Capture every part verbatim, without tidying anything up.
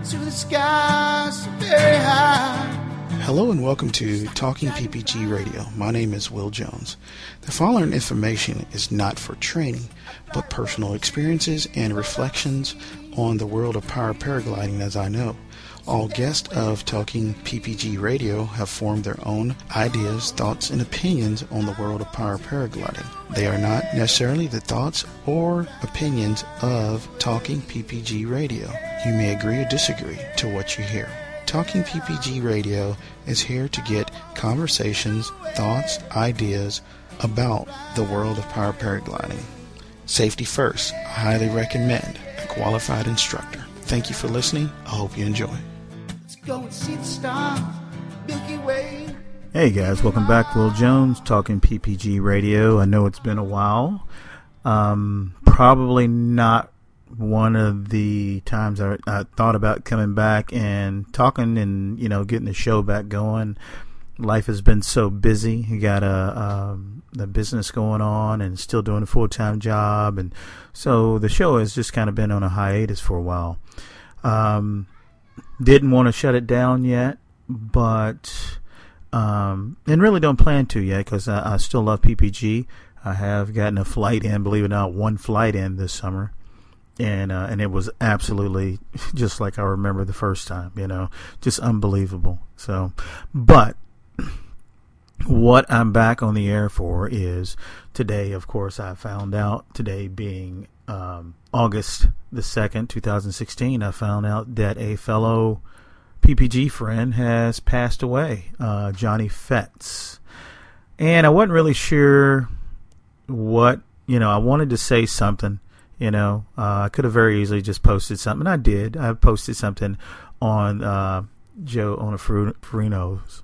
to the sky so very high. Hello and welcome to Talking P P G Radio. My name is Will Jones. The following information is not for training, but personal experiences and reflections on the world of power paragliding as I know. All guests of Talking P P G Radio have formed their own ideas, thoughts, and opinions on the world of power paragliding. They are not necessarily the thoughts or opinions of Talking P P G Radio. You may agree or disagree to what you hear. Talking P P G Radio is here to get conversations, thoughts, ideas about the world of power paragliding. Safety first. I highly recommend a qualified instructor. Thank you for listening. I hope you enjoy. Let's go and see the stars, Milky Way. Hey guys, welcome back. Will Jones, Talking P P G Radio. I know it's been a while. Um, probably not one of the times I, I thought about coming back and talking and, you know, getting the show back going. Life has been so busy. You got a, um, the business going on and still doing a full-time job. And so the show has just kind of been on a hiatus for a while. Um, didn't want to shut it down yet, but, um, and really don't plan to yet because I, I still love P P G. I have gotten a flight in, believe it or not, one flight in this summer. And uh, and it was absolutely just like I remember the first time, you know, just unbelievable. So, but what I'm back on the air for is today, of course, I found out, today being um, August the second, twenty sixteen, I found out that a fellow P P G friend has passed away, uh, Johnny Fetts. And I wasn't really sure what, you know, I wanted to say something. You know, uh, I could have very easily just posted something. I did. I posted something on uh, Joe Onofrino's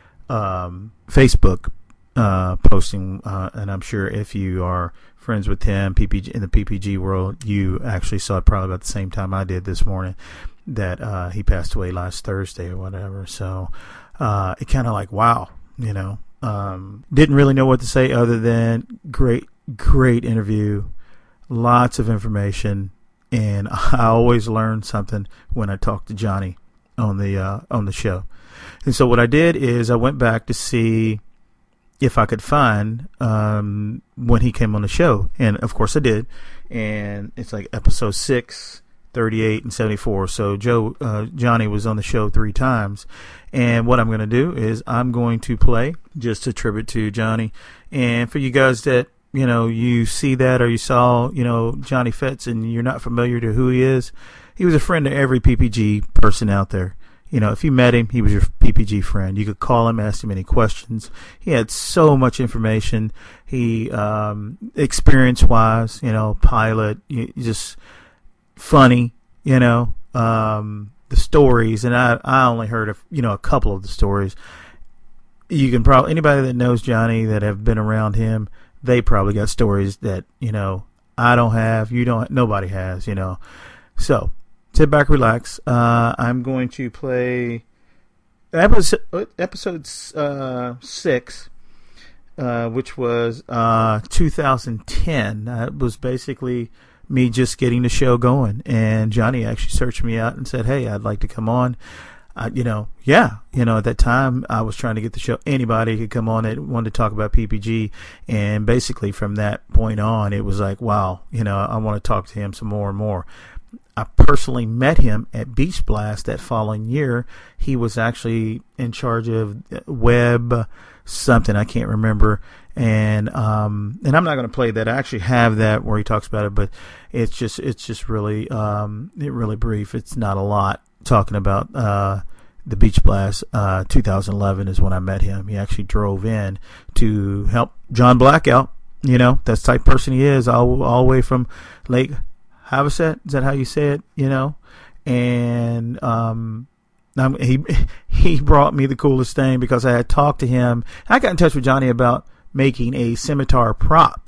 um, Facebook uh, posting, uh, and I'm sure if you are friends with him, P P G in the P P G world, you actually saw it probably about the same time I did this morning that uh, he passed away last Thursday or whatever. So uh, it kind of like, wow, you know, um, didn't really know what to say other than great, great interview. Lots of information, and I always learn something when I talk to Johnny on the uh, on the show. And so what I did is I went back to see if I could find um, when he came on the show, and of course I did. And it's like episode six, thirty-eight, and seventy-four. So Joe uh, Johnny was on the show three times. And what I'm going to do is I'm going to play just a tribute to Johnny, and for you guys that, you know, you see that or you saw, you know, Johnny Fetts and you're not familiar to who he is, he was a friend to every P P G person out there. You know, if you met him, he was your P P G friend. You could call him, ask him any questions. He had so much information. He, um, experience-wise, you know, pilot, just funny, you know, um, the stories. And I, I only heard, of, you know, a couple of the stories. You can probably, anybody that knows Johnny that have been around him, they probably got stories that, you know, I don't have, you don't, nobody has, you know. So, sit back, relax. Uh, I'm going to play episode, episode uh, six, uh, which was uh, two thousand ten. That was basically me just getting the show going. And Johnny actually searched me out and said, hey, I'd like to come on. Uh, you know, yeah, you know, at that time I was trying to get the show. Anybody could come on that wanted to talk about P P G. And basically from that point on, it was like, wow, you know, I want to talk to him some more and more. I personally met him at Beach Blast that following year. He was actually in charge of web something. I can't remember. And, um, and I'm not going to play that. I actually have that where he talks about it, but it's just, it's just really, um, it really brief. It's not a lot. Talking about uh, the Beach Blast, uh, two thousand eleven is when I met him. He actually drove in to help John Black out. You know, that's the type of person he is, all, all the way from Lake Havaset. Is that how you say it? You know, and um, I'm, he he brought me the coolest thing because I had talked to him. I got in touch with Johnny about making a scimitar prop,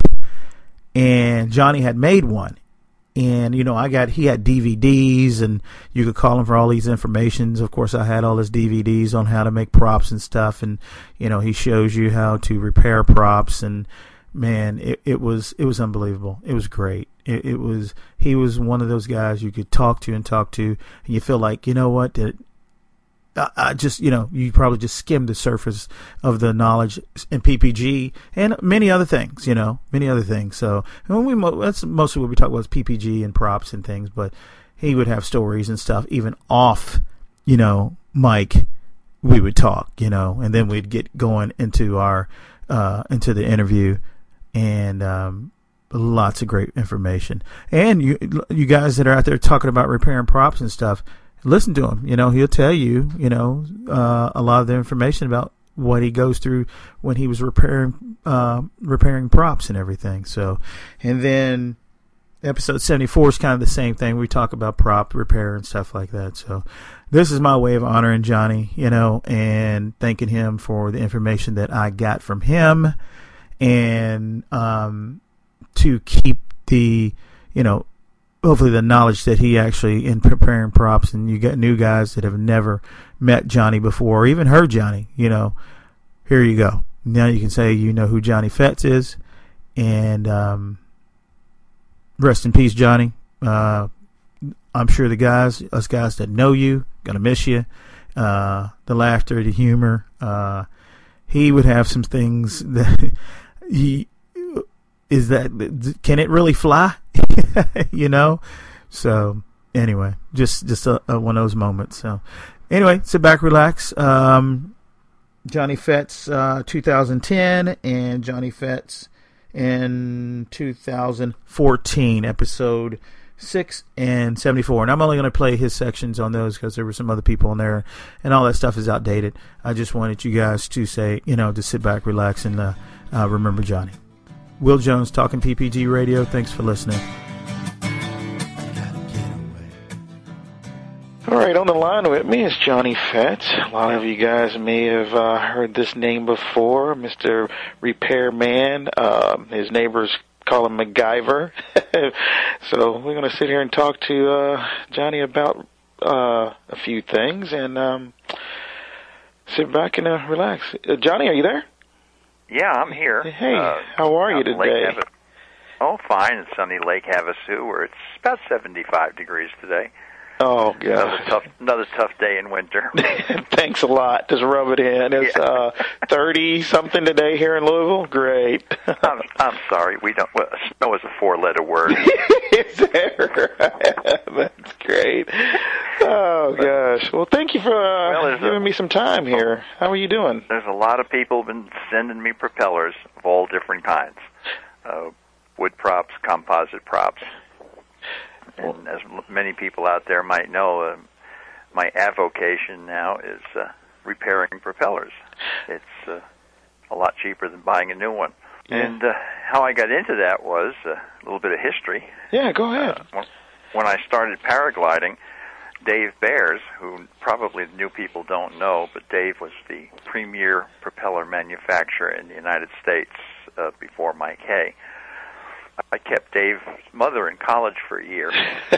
and Johnny had made one. And, you know, I got, he had D V Ds and you could call him for all these informations. Of course, I had all his D V Ds on how to make props and stuff. And, you know, he shows you how to repair props and man, it, it was it was unbelievable. It was great. It, it was he was one of those guys you could talk to and talk to, and you feel like, you know what, did I, I just you know you probably just skimmed the surface of the knowledge in P P G and many other things, you know, many other things. So when we that's mostly what we talk about is P P G and props and things, but he would have stories and stuff even off, you know, mic. We would talk, you know, and then we'd get going into our uh, into the interview, and um, lots of great information. And you you guys that are out there talking about repairing props and stuff, listen to him. You know, he'll tell you, you know, uh, a lot of the information about what he goes through when he was repairing uh, repairing props and everything. So, and then episode seventy-four is kind of the same thing. We talk about prop repair and stuff like that. So this is my way of honoring Johnny, you know, and thanking him for the information that I got from him, and um, to keep the, you know, hopefully the knowledge that he actually in preparing props, and you got new guys that have never met Johnny before or even heard Johnny, you know, here you go. Now you can say you know who Johnny Fetz is, and um, rest in peace, Johnny. Uh, I'm sure the guys, us guys that know you, gonna miss you. Uh, the laughter, the humor. Uh, he would have some things that he is that. Can it really fly? You know. So anyway, just just a, a, one of those moments. So anyway, sit back, relax. Um, Johnny Fetz, uh, two thousand ten, and Johnny Fetz in two thousand fourteen, episode six and seventy-four. And I'm only going to play his sections on those because there were some other people in there, and all that stuff is outdated. I just wanted you guys to say, you know, to sit back, relax, and uh, uh, remember Johnny. Will Jones, Talking P P G Radio. Thanks for listening. All right, on the line with me is Johnny Fetz. A lot of you guys may have uh, heard this name before, Mister Repairman. Uh, his neighbors call him MacGyver. So we're going to sit here and talk to uh, Johnny about uh, a few things, and um, sit back and uh, relax. Uh, Johnny, are you there? Yeah, I'm here. Hey, uh, how are you today? Lake oh, fine. It's sunny Lake Havasu, where it's about seventy-five degrees today. Oh, God. Another tough, another tough day in winter. Thanks a lot. Just rub it in. It's yeah. uh, thirty-something today here in Louisville. Great. I'm, I'm sorry. We don't. Well, snow is a four-letter word. Is that right? That's great. Oh, gosh. Well, thank you for uh, well, giving a, me some time here. How are you doing? There's a lot of people who've been sending me propellers of all different kinds. Uh, wood props, composite props. And as many people out there might know, uh, my avocation now is uh, repairing propellers. It's uh, a lot cheaper than buying a new one. Yeah. And uh, how I got into that was uh, a little bit of history. Yeah, go ahead. Uh, when I started paragliding, Dave Bears, who probably the new people don't know, but Dave was the premier propeller manufacturer in the United States uh, before Mike Hay. I kept Dave's mother in college for a year.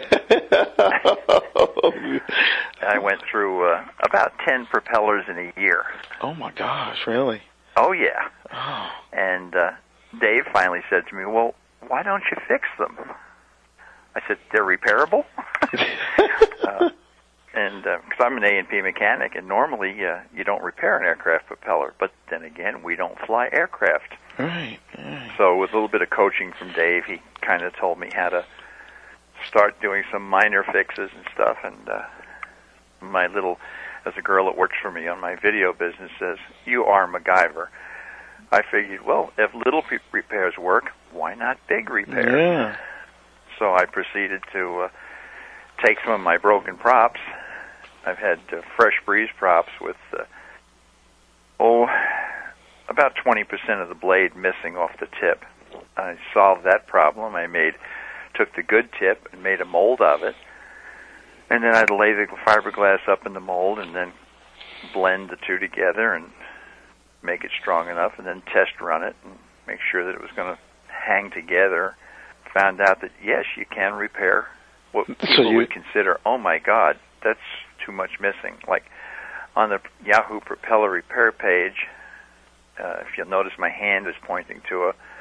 I went through uh, about ten propellers in a year. Oh, my gosh, really? Oh, yeah. Oh. And uh, Dave finally said to me, well, why don't you fix them? I said, they're repairable? uh, and because uh, I'm an A and P mechanic, and normally uh, you don't repair an aircraft propeller. But then again, we don't fly aircraft. Right, right. So with a little bit of coaching from Dave, he kind of told me how to start doing some minor fixes and stuff. And uh, my little, as a girl that works for me on my video business says, you are MacGyver. I figured, well, if little p- repairs work, why not big repairs? Yeah. So I proceeded to uh, take some of my broken props. I've had uh, Fresh Breeze props with, uh, oh... about twenty percent of the blade missing off the tip. I solved that problem. I made, took the good tip and made a mold of it, and then I'd lay the fiberglass up in the mold and then blend the two together and make it strong enough, and then test run it and make sure that it was going to hang together. Found out that, yes, you can repair what people so you... would consider, oh, my God, that's too much missing. Like on the Yahoo Propeller Repair page, Uh, if you'll notice, my hand is pointing to a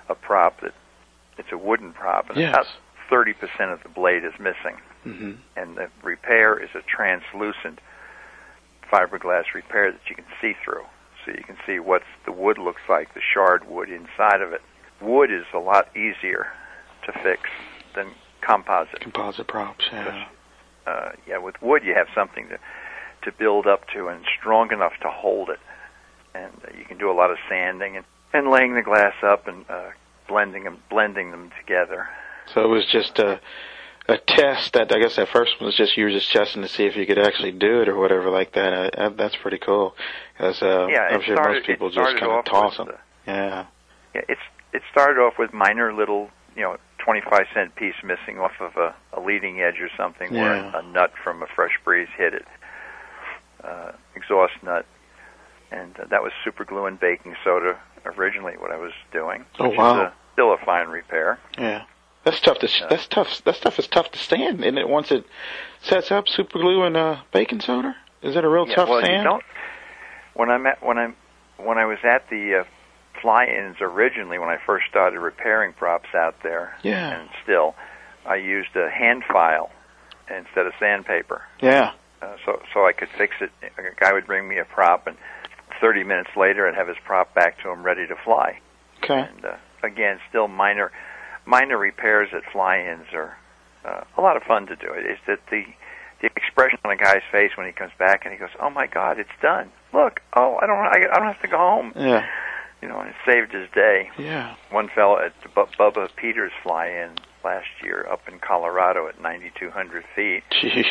a prop that it's a wooden prop, and yes. about thirty percent of the blade is missing. Mm-hmm. And the repair is a translucent fiberglass repair that you can see through. So you can see what the wood looks like, the shard wood inside of it. Wood is a lot easier to fix than composite. Composite props, yeah. Uh, yeah, with wood you have something to to build up to and strong enough to hold it. And uh, you can do a lot of sanding and, and laying the glass up and uh, blending them, blending them together. So it was just a a test that I guess that first one was just you were just testing to see if you could actually do it or whatever like that. Uh, uh, that's pretty cool. Because uh, yeah, I'm sure started, most people just kind of toss them. The, yeah. Yeah, it's it started off with minor little, you know, twenty-five cent piece missing off of a, a leading edge or something, yeah. where a, a nut from a fresh breeze hit it, uh, exhaust nut, and uh, that was super glue and baking soda originally what I was doing. Oh which wow! Is a, still a fine repair. Yeah, that's tough to uh, that's tough. That stuff is tough to stand, isn't it? Once it sets up, super glue and uh, baking soda. Is it a real yeah, tough well, stand? You don't, when I'm at, when I'm when I was at the uh, fly-ins originally, when I first started repairing props out there, yeah. and still, I used a hand file instead of sandpaper. Yeah. Uh, so so I could fix it. A guy would bring me a prop, and thirty minutes later, I'd have his prop back to him ready to fly. Okay. And uh, again, still minor minor repairs at fly-ins are uh, a lot of fun to do. It's that the the expression on a guy's face when he comes back and he goes, "Oh my God, it's done! Look, oh I don't I, I don't have to go home." Yeah. You know, and it saved his day. Yeah. One fellow at the B- Bubba Peters fly-in last year up in Colorado at ninety-two hundred feet. Jeez.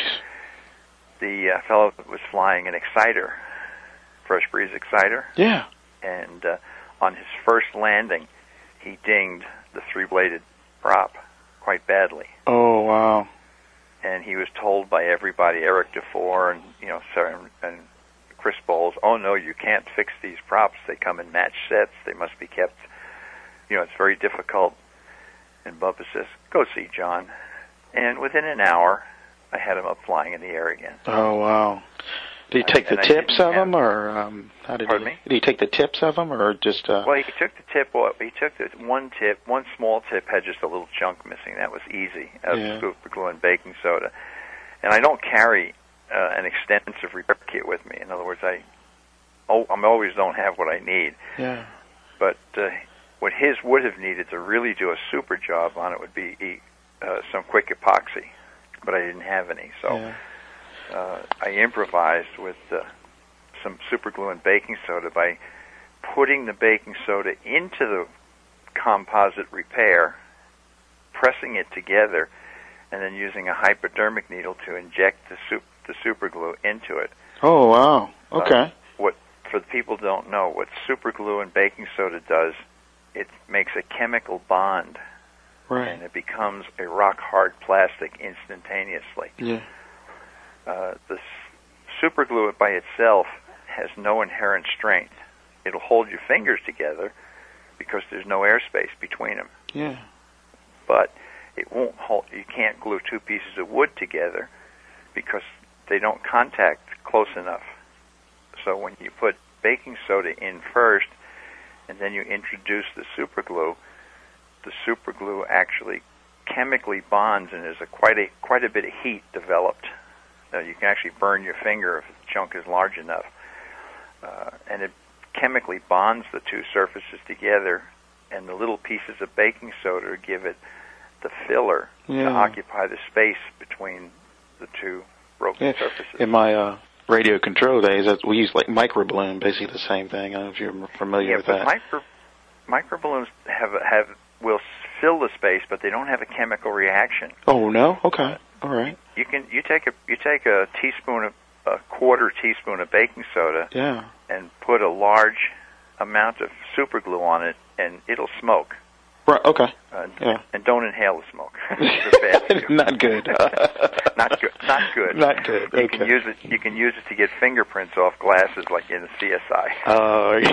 The uh, fellow was flying an exciter, fresh breeze exciter. Yeah. And uh, on his first landing, he dinged the three-bladed prop quite badly. Oh wow. And he was told by everybody, Eric DeFore and you know Sarah and Chris Bowles, "Oh no, you can't fix these props. They come in match sets. They must be kept. You know, it's very difficult." And Bubba says, "Go see John." And within an hour, I had him up flying in the air again. Oh wow! Did he take and the I tips of have, them, or um, how did pardon he? me? Did he take the tips of them, or just? Uh, well, he took the tip. Well, he took the one tip. One small tip had just a little chunk missing. That was easy. That was yeah. super glue and baking soda. And I don't carry uh, an extensive repair kit with me. In other words, I oh, I always don't have what I need. Yeah. But uh, what his would have needed to really do a super job on it would be uh, some quick epoxy, but I didn't have any. So yeah. uh, I improvised with uh, some super glue and baking soda by putting the baking soda into the composite repair, pressing it together, and then using a hypodermic needle to inject the soup, the super glue into it. Oh wow! Okay. Uh, what for the people who don't know, what super glue and baking soda does, it makes a chemical bond, right? And it becomes a rock hard plastic instantaneously. Yeah. Uh, the super glue by itself has no inherent strength. It'll hold your fingers together because there's no airspace between them. Yeah. But it won't hold. You can't glue two pieces of wood together because they don't contact close enough. So when you put baking soda in first, and then you introduce the super glue, the super glue actually chemically bonds, and there's a quite a quite a bit of heat developed. Uh, you can actually burn your finger if the chunk is large enough, uh, and it chemically bonds the two surfaces together, and the little pieces of baking soda give it the filler yeah. to occupy the space between the two broken yeah. surfaces. In my uh, radio control days, that's, we use like microbloom, basically the same thing. I don't know if you're familiar yeah, with but that. Micro, microballoons have have will fill the space, but they don't have a chemical reaction. Oh no? Okay, all right. You can you take a you take a teaspoon of a quarter teaspoon of baking soda, yeah, and put a large amount of super glue on it, and it'll smoke. Right. Okay. Uh, yeah. And don't inhale the smoke. It's bad for you. Not good. Not good. Not good. Not good. You okay. can use it. You can use it to get fingerprints off glasses, like in the C S I. Oh,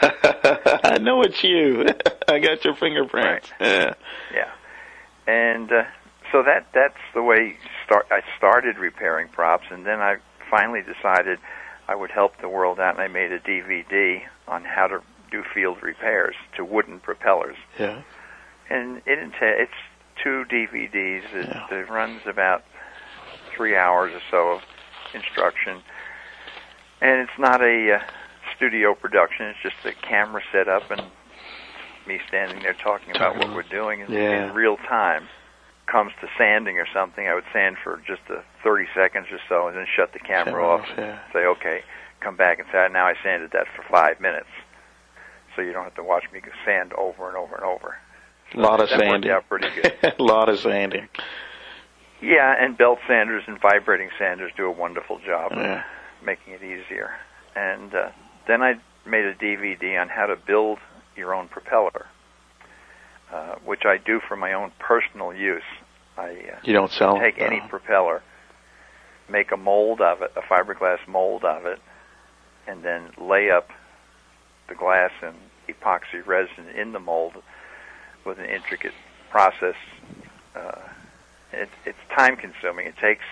I know it's you. I got your fingerprints. Right. Yeah. Yeah. And uh, so that that's the way start. I started repairing props, and then I finally decided I would help the world out, and I made a D V D on how to do field repairs to wooden propellers. Yeah. and it enta- it's two D V Ds. It, Yeah. it runs about three hours or so of instruction, and it's not a uh, studio production. It's just a camera set up and me standing there talking about what we're doing in, Yeah. in real time. Comes to sanding or something, I would sand for just uh, thirty seconds or so, and then shut the camera Camera off. off, yeah. Say, okay, come back and say, now I sanded that for five minutes, so you don't have to watch me sand over and over and over. A lot of that sanding. worked out pretty good. A lot of sanding. Yeah, and belt sanders and vibrating sanders do a wonderful job Yeah. of making it easier. And uh, then I made a D V D on how to build your own propeller, uh, which I do for my own personal use. I uh, You don't sell take them? any No. propeller, make a mold of it, a fiberglass mold of it, and then lay up the glass and epoxy resin in the mold with an intricate process. Uh, it, it's time-consuming. It takes,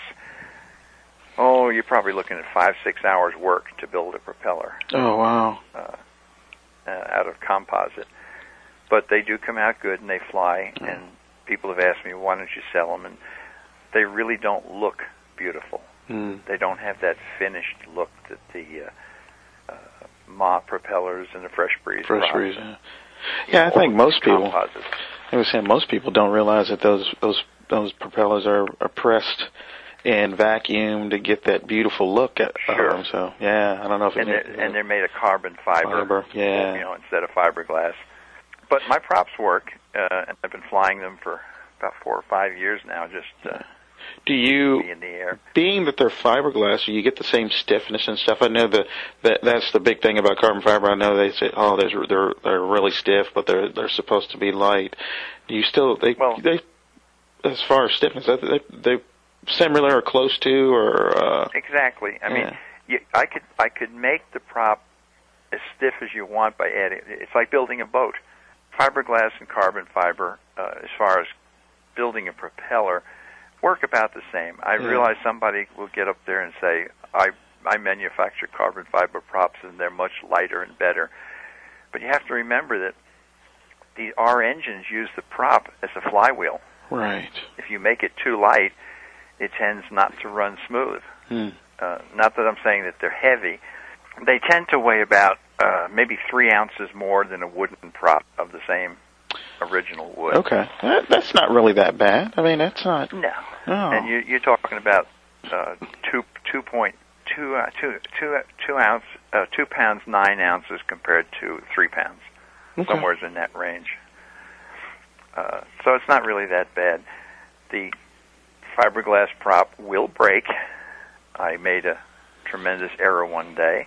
oh, you're probably looking at five, six hours work to build a propeller Oh, wow. uh, uh, out of composite. But they do come out good, and they fly, Oh. and people have asked me, why don't you sell them? And they really don't look beautiful. Mm. They don't have that finished look that the uh, uh, M A propellers and the Fresh Breeze Fresh rods. Breeze, yeah. Yeah, I think most people, Composites. I was saying most people don't realize that those those those propellers are, are pressed and vacuumed to get that beautiful look at Sure. them. So yeah, I don't know if And it they're, and they're made of carbon fiber, Fiber, yeah. you know, instead of fiberglass. But my props work, uh, and I've been flying them for about four or five years now, just uh, do you be in the air. being that they're fiberglass, you get the same stiffness and stuff. I know the that that's the big thing about carbon fiber. I know they say, oh, there's, they're they're really stiff, but they're they're supposed to be light. Do you still they Well- they as far as stiffness, they they, they similar or close to or uh, Exactly. I Yeah. mean, you, I could I could make the prop as stiff as you want by adding. It's like building a boat. Fiberglass and carbon fiber, uh, as far as building a propeller, work about the same. I Yeah. realize somebody will get up there and say, I, I manufacture carbon fiber props and they're much lighter and better. But you have to remember that the, our engines use the prop as a flywheel. right? If you make it too light, it tends not to run smooth. Hmm. Uh, not that I'm saying that they're heavy. They tend to weigh about uh, maybe three ounces more than a wooden prop of the same original wood. Okay, that, that's not really that bad. I mean, that's not. No. Oh. And you, you're talking about uh, two two point two uh, two two two ounce uh, two pounds nine ounces compared to three pounds, Okay. somewhere in that range. Uh, so it's not really that bad. The fiberglass prop will break. I made a tremendous error one day.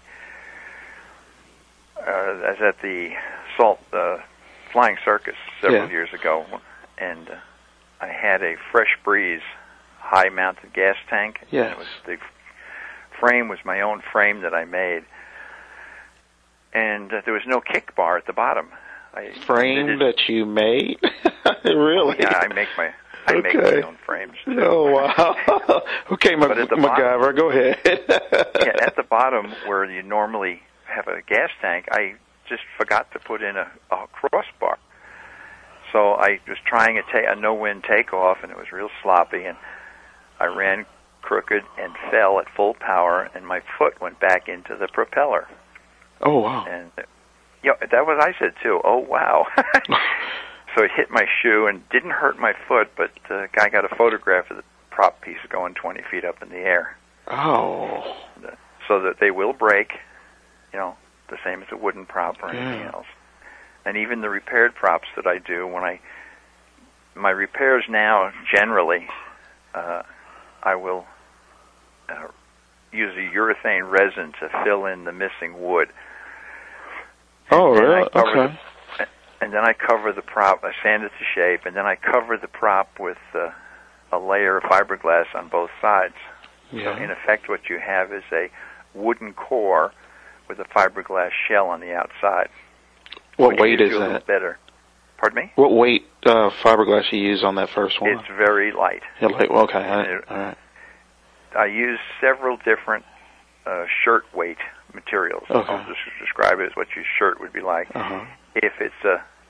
Uh, I was at the Salt uh, Flying Circus several Yeah. years ago, and uh, I had a Fresh Breeze high-mounted gas tank. Yes. And it was the frame was my own frame that I made, and uh, there was no kick bar at the bottom. I Frame knitted- that you made? Really? Yeah, I make my I make Okay. my own frames. Oh, wow. Okay, Mac- But at the MacGyver, go ahead. Yeah, at the bottom where you normally have a gas tank, I just forgot to put in a, a crossbar. So I was trying a, ta- a no-wind takeoff, and it was real sloppy, and I ran crooked and fell at full power, and my foot went back into the propeller. Oh, wow. And yeah, that was I said too. Oh wow! So it hit my shoe and didn't hurt my foot, but the guy got a photograph of the prop piece going twenty feet up in the air. Oh. So that they will break, you know, the same as a wooden prop or anything Yeah. else. And even the repaired props that I do, when I my repairs now generally, uh, I will uh, use a urethane resin to fill in the missing wood. Oh, And I really? cover Okay. the- and then I cover the prop, I sand it to shape, and then I cover the prop with uh, a layer of fiberglass on both sides. So in Yeah. effect what you have is a wooden core with a fiberglass shell on the outside. What which weight gives is you a little that? Better. Pardon me? What weight uh, fiberglass you use on that first one? It's very light. Yeah, like, well, okay. I, it- all right. I use several different uh, shirt weight materials. Okay. I'll just describe it as what your shirt would be like. Uh-huh. If it's a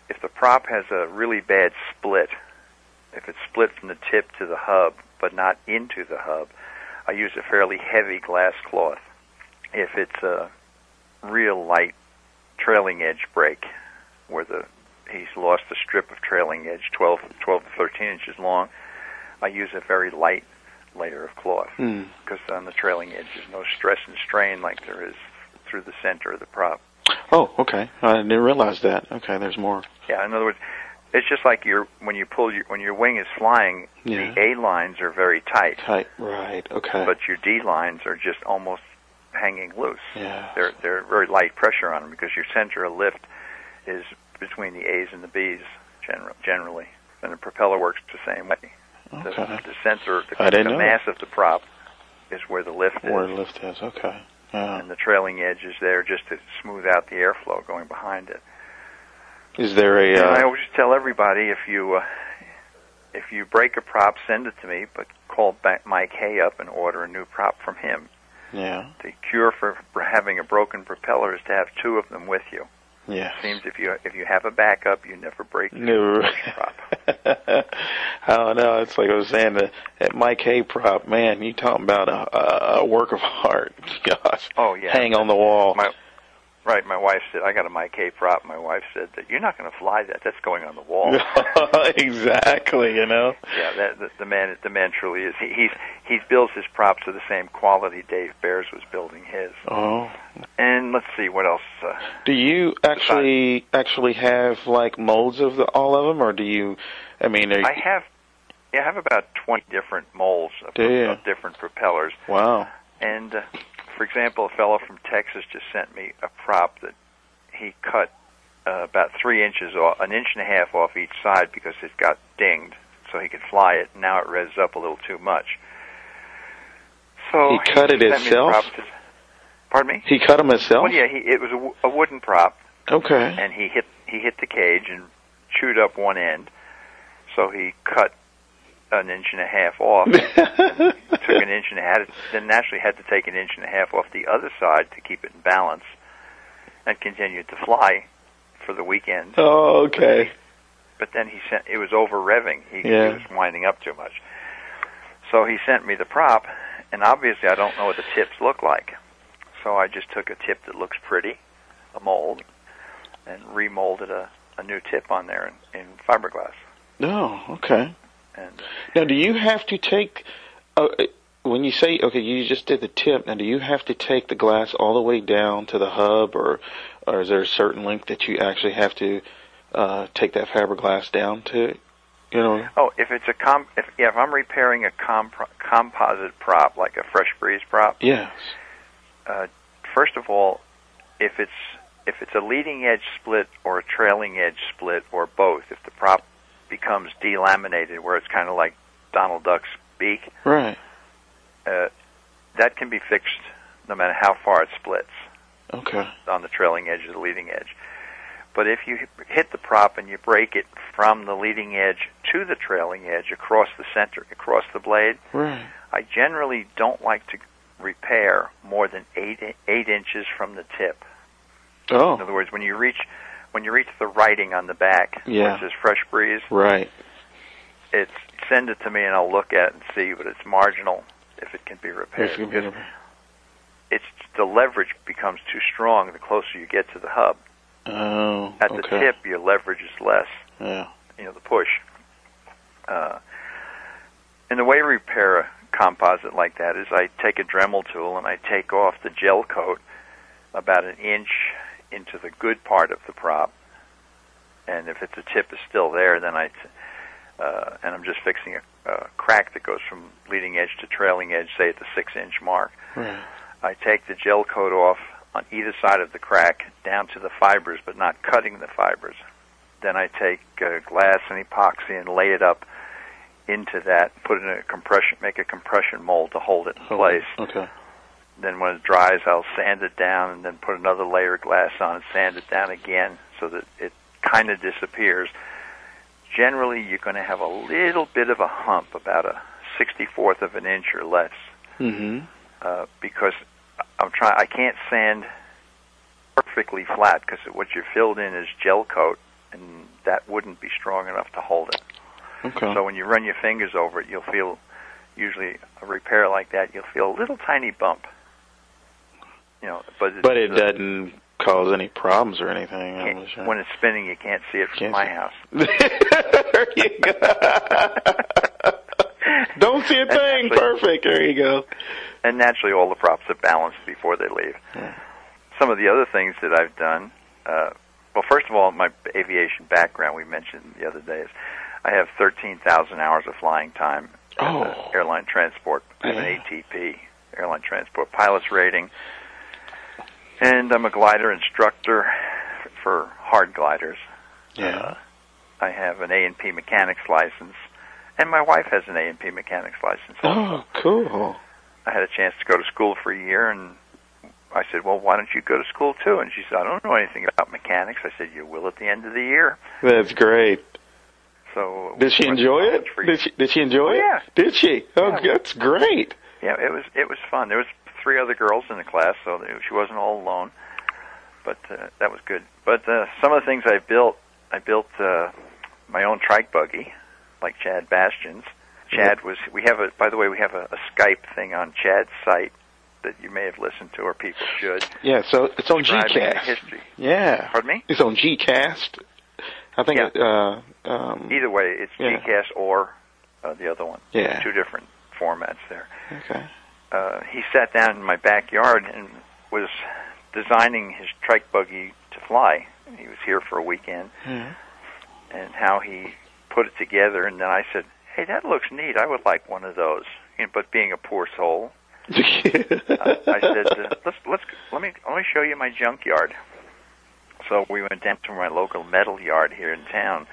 if the prop has a really bad split, if it's split from the tip to the hub but not into the hub, I use a fairly heavy glass cloth. If it's a real light trailing edge break, where the he's lost a strip of trailing edge, twelve, twelve to thirteen inches long, I use a very light layer of cloth, because mm. on the trailing edge there's no stress and strain like there is through the center of the prop. Oh, okay. I didn't realize that. Okay, there's more. Yeah, in other words, it's just like your when you pull your when your wing is flying, yeah. the A lines are very tight. Tight, right? Okay. But your D lines are just almost hanging loose. Yeah. They're they're very light pressure on them because your center of lift is between the A's and the B's general, generally, and the propeller works the same way. Okay. The, the center, the, I didn't the know. mass of the prop is where the lift is. Where the lift is, okay. Yeah. And the trailing edge is there just to smooth out the airflow going behind it. Is there a? Uh, I always tell everybody, if you uh, if you break a prop, send it to me, but call back Mike Hay up and order a new prop from him. Yeah. The cure for having a broken propeller is to have two of them with you. Yeah. It seems if you if you have a backup, you never break the no. prop. I don't know. It's like I was saying, the, that Mike Hay prop, man, you talking about a, a work of art. Gosh. Oh, yeah. Hang on the wall. My, right, my wife said, I got a Mike Hay prop. My wife said that you're not going to fly that. That's going on the wall. Exactly, you know. Yeah, that, the, the man the man truly is. He he's, he builds his props to the same quality Dave Bears was building his. Oh. And let's see, what else? Uh, do you actually besides, actually have, like, molds of the, all of them, or do you, I mean... Are you, I have yeah, I have about twenty different molds of, of different propellers. Wow. And, uh, for example, a fellow from Texas just sent me a prop that he cut uh, about three inches off, an inch and a half off each side because it got dinged, so he could fly it. Now it revs up a little too much. So he cut he it himself? To, pardon me? He cut them himself? Well, yeah, he, it was a, a wooden prop. Okay. And he hit he hit the cage and chewed up one end, so he cut an inch and a half off. Took an inch and a half, then naturally had to take an inch and a half off the other side to keep it in balance, and continued to fly for the weekend. Oh, okay. But then he sent it was over revving. He, yeah. he was winding up too much. So he sent me the prop, and obviously I don't know what the tips look like. So I just took a tip that looks pretty, a mold, and remolded a, a new tip on there in, in fiberglass. Oh, okay. And, uh, now, do you have to take, uh, when you say, okay, you just did the tip, now do you have to take the glass all the way down to the hub, or, or is there a certain length that you actually have to uh, take that fiberglass down to, you know? Oh, if it's a com, if, yeah, if I'm repairing a com, composite prop, like a Fresh Breeze prop. Yes. Uh, first of all, if it's if it's a leading edge split or a trailing edge split or both, if the prop becomes delaminated, where it's kind of like Donald Duck's beak, right? Uh, that can be fixed no matter how far it splits. Okay. On the trailing edge or the leading edge. But if you hit the prop and you break it from the leading edge to the trailing edge across the center, across the blade, right. I generally don't like to repair more than eight eight inches from the tip. Oh. In other words, when you reach when you reach the writing on the back, yeah. where it says Fresh Breeze, right? It's send it to me and I'll look at it and see, but it's marginal if it can be repaired. If it can be repaired. It's the leverage becomes too strong the closer you get to the hub. Oh. At okay. the tip, your leverage is less. Yeah. You know, the push. Uh, and the way to repair a composite like that is I take a Dremel tool and I take off the gel coat about an inch into the good part of the prop, and if it's the tip is still there, then I, t- uh, and I'm just fixing a, a crack that goes from leading edge to trailing edge, say at the six-inch mark. Right. I take the gel coat off on either side of the crack down to the fibers, but not cutting the fibers. Then I take uh, glass and epoxy and lay it up into that, put it in a compression, make a compression mold to hold it in oh, place. Okay. Then when it dries, I'll sand it down and then put another layer of glass on it, sand it down again so that it kind of disappears. Generally, you're going to have a little bit of a hump, about a sixty-fourth of an inch or less, mm-hmm. uh, because I'm trying. I can't sand perfectly flat because what you're filled in is gel coat, and that wouldn't be strong enough to hold it. Okay. So when you run your fingers over it, you'll feel, usually a repair like that, you'll feel a little tiny bump. You know, but it, but it uh, doesn't cause any problems or anything. can't- I'm sure. when it's spinning, you can't see it from Can't my see. house. There you go. Don't see a thing. actually- Perfect. There you go. And naturally, all the props are balanced before they leave. Yeah. Some of the other things that I've done, uh, well, first of all, my aviation background we mentioned the other day is I have thirteen thousand hours of flying time as Oh. an airline transport. I have an Yeah. A T P, airline transport pilot's rating, and I'm a glider instructor for hard gliders. Yeah. Uh, I have an A and P mechanics license, and my wife has an A and P mechanics license also. Oh, cool. I had a chance to go to school for a year, and I said, well, why don't you go to school too? And she said, I don't know anything about mechanics. I said, you will at the end of the year. That's great. So Did she went to enjoy it? college for a Did she, did she enjoy it? Yeah. Did she? Oh, Yeah. that's great. Yeah, it was it was fun. There was three other girls in the class, so there- she wasn't all alone. But uh, that was good. But uh, some of the things I built, I built uh, my own trike buggy, like Chad Bastian's. Chad was. We have a. By the way, we have a, a Skype thing on Chad's site that you may have listened to, or people should. Yeah, so it's on Describing the Gcast. history. Yeah. Pardon me? It's on Gcast. I think Yeah. it, uh, um, Either way, it's Yeah. Gcast or uh, the other one. Yeah. Two different formats there. Okay. Uh, he sat down in my backyard and was designing his trike buggy to fly. He was here for a weekend, Yeah. and how he put it together. And then I said, "Hey, that looks neat. I would like one of those." You know, but being a poor soul, uh, I said, uh, "Let's let's let me let me show you my junkyard." So we went down to my local metal yard here in town,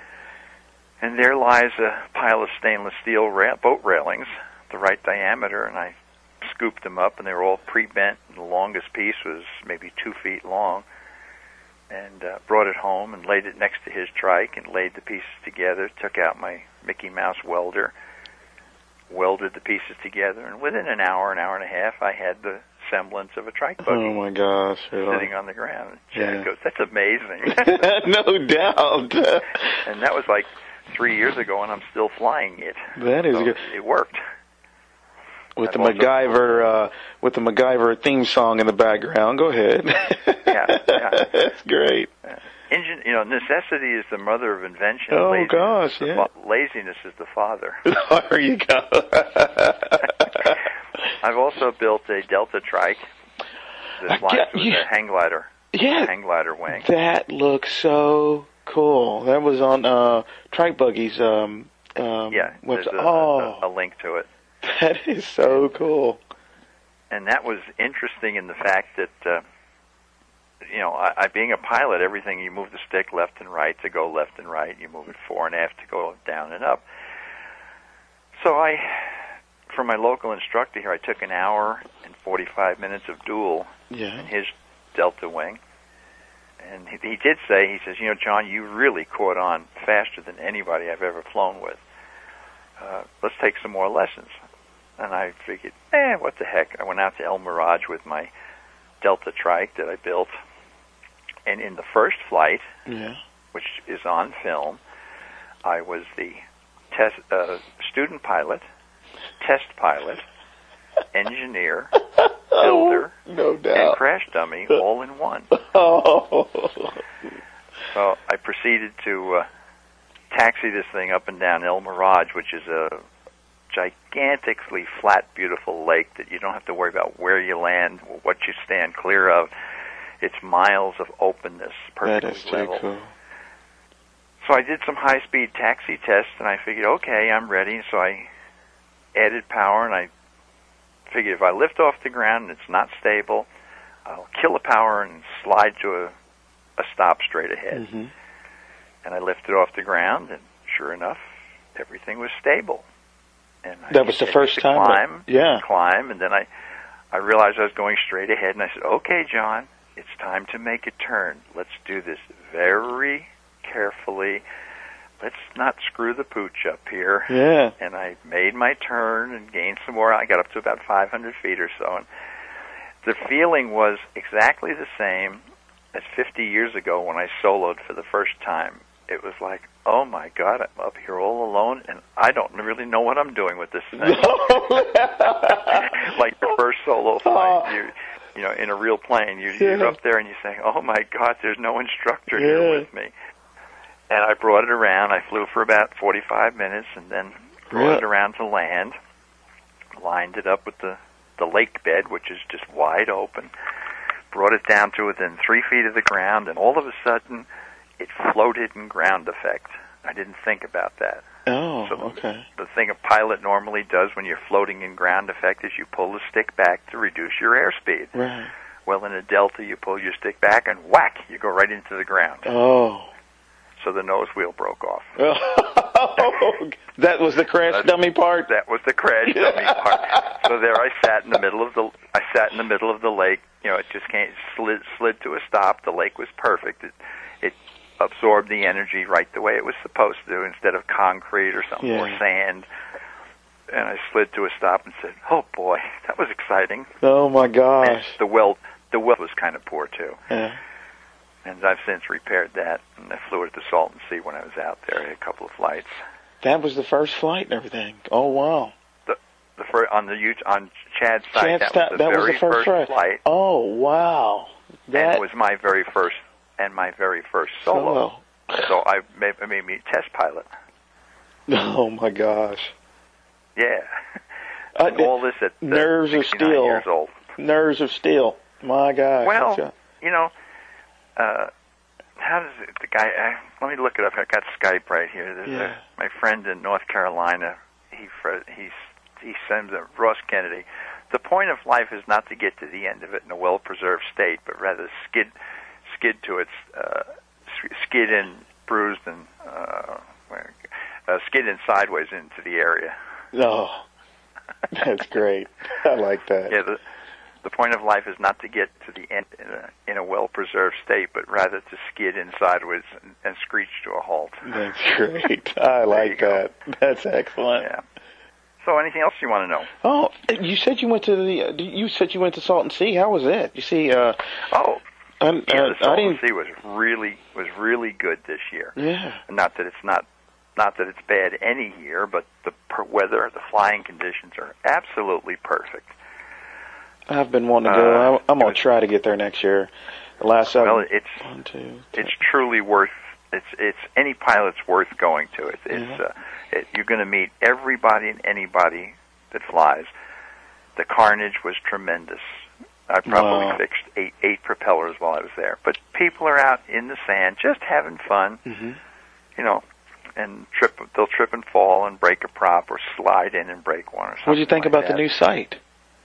and there lies a pile of stainless steel ra- boat railings, the right diameter, and I scooped them up, and they were all pre-bent. The longest piece was maybe two feet long, and uh, brought it home and laid it next to his trike and laid the pieces together, took out my Mickey Mouse welder, welded the pieces together, and within an hour, an hour and a half, I had the semblance of a trike buggy Oh, my gosh. Really? sitting on the ground. And Chad Yeah. goes, "That's amazing." No doubt. And that was like three years ago, and I'm still flying it. That is So good. It worked. With the I've also- MacGyver, uh, with the MacGyver theme song in the background. Go ahead. Yeah, yeah. That's great. Engine, you know, necessity is the mother of invention. Oh, Laziness gosh, is the yeah. fa- laziness is the father. There you go. I've also built a Delta trike I that flies get- with yeah. a hang glider, Yeah. hang glider wing. That looks so cool. That was on uh, Trike Buggy's um, um, Yeah, there's website. a, Oh, a, a link to it. that is so cool. And that was interesting in the fact that, uh, you know, I, I being a pilot, everything, you move the stick left and right to go left and right. You move it fore and aft to go down and up. So I, for my local instructor here, I took an hour and forty-five minutes of duel Yeah. in his Delta wing. And he, he did say, he says, you know, John, you really caught on faster than anybody I've ever flown with. Uh, let's take some more lessons. And I figured, eh, what the heck. I went out to El Mirage with my Delta trike that I built. And in the first flight, Yeah. which is on film, I was the test uh, student pilot, test pilot, engineer, builder, No and doubt. crash dummy all in one. Oh. So I proceeded to uh, taxi this thing up and down El Mirage, which is a gigantically flat, beautiful lake that you don't have to worry about where you land, or what you stand clear of. It's miles of openness, That perfectly is too level. cool. So I did some high-speed taxi tests, and I figured, okay, I'm ready. So I added power, and I figured if I lift off the ground and it's not stable, I'll kill the power and slide to a, a stop straight ahead. Mm-hmm. And I lifted off the ground, and sure enough, everything was stable. And I That was the continued first to time? Climb, Yeah. climb, and then I, I realized I was going straight ahead, and I said, okay, John, it's time to make a turn. Let's do this very carefully. Let's not screw the pooch up here. Yeah. And I made my turn and gained some more. I got up to about five hundred feet or so. And the feeling was exactly the same as fifty years ago when I soloed for the first time. it was like, oh my God, I'm up here all alone, and I don't really know what I'm doing with this thing. Like your first solo flight, oh. you, you know, in a real plane, you, yeah. you're up there and you say, oh my God, there's no instructor yeah. here with me. And I brought it around. I flew for about forty-five minutes, and then brought yeah. it around to land, lined it up with the, the lake bed, which is just wide open, brought it down to within three feet of the ground, and all of a sudden, it floated in ground effect. I didn't think about that. Oh, so okay. The thing a pilot normally does when you're floating in ground effect is you pull the stick back to reduce your airspeed. Right. Well, in a delta, you pull your stick back, and whack, you go right into the ground. Oh. So the nose wheel broke off. Oh, that was the crash That's, dummy part. That was the crash dummy part. So there I sat in the middle of the. I sat in the middle of the lake. You know, it just came slid slid to a stop. The lake was perfect. It it absorbed the energy right the way it was supposed to, instead of concrete or something yeah. or sand. And I slid to a stop and said, "Oh boy, that was exciting." Oh my gosh. And the weld the weld was kind of poor too. Yeah. And I've since repaired that, and I flew it to Salton Sea when I was out there. I had a couple of flights. That was the first flight and everything. Oh wow! The the first on the on Chad's side. Chad's that was the that very was the first, first flight. Oh wow! That and it was my very first and my very first solo. solo. So I made, I made me test pilot. Oh my gosh! Yeah. Uh, and all this at uh, nerves of steel. Years old. Nerves of steel. My gosh! Well, a... you know. Uh, how does it, the guy, uh, let me look it up. I got Skype right here. There's yeah. a, my friend in North Carolina, he he's, he sends a, Ross Kennedy. The point of life is not to get to the end of it in a well-preserved state, but rather skid skid to its, uh, skid in, bruised, and uh, uh, skid in sideways into the area. Oh, that's great. I like that. Yeah, the, The point of life is not to get to the end in a, in a well-preserved state, but rather to skid in sideways and, and screech to a halt. That's great. I like that. Go. That's excellent. Yeah. So, anything else you want to know? Oh, you said you went to the. You said you went to Salton Sea. How was it? You see. Uh, oh. I'm, yeah, uh, the Salton I didn't... Sea was really was really good this year. Yeah. Not that it's not. Not that it's bad any year, but the per weather, the flying conditions are absolutely perfect. I've been wanting to go. Uh, I'm, I'm going to try to get there next year. The last well, seven, it's one, two, it's truly worth. It's it's any pilot's worth going to. It, it's mm-hmm. uh, it, you're going to meet everybody and anybody that flies. The carnage was tremendous. I probably wow. fixed eight eight propellers while I was there. But people are out in the sand just having fun. Mm-hmm. You know, and trip. They'll trip and fall and break a prop or slide in and break one or something. What do you think like about that. the new site?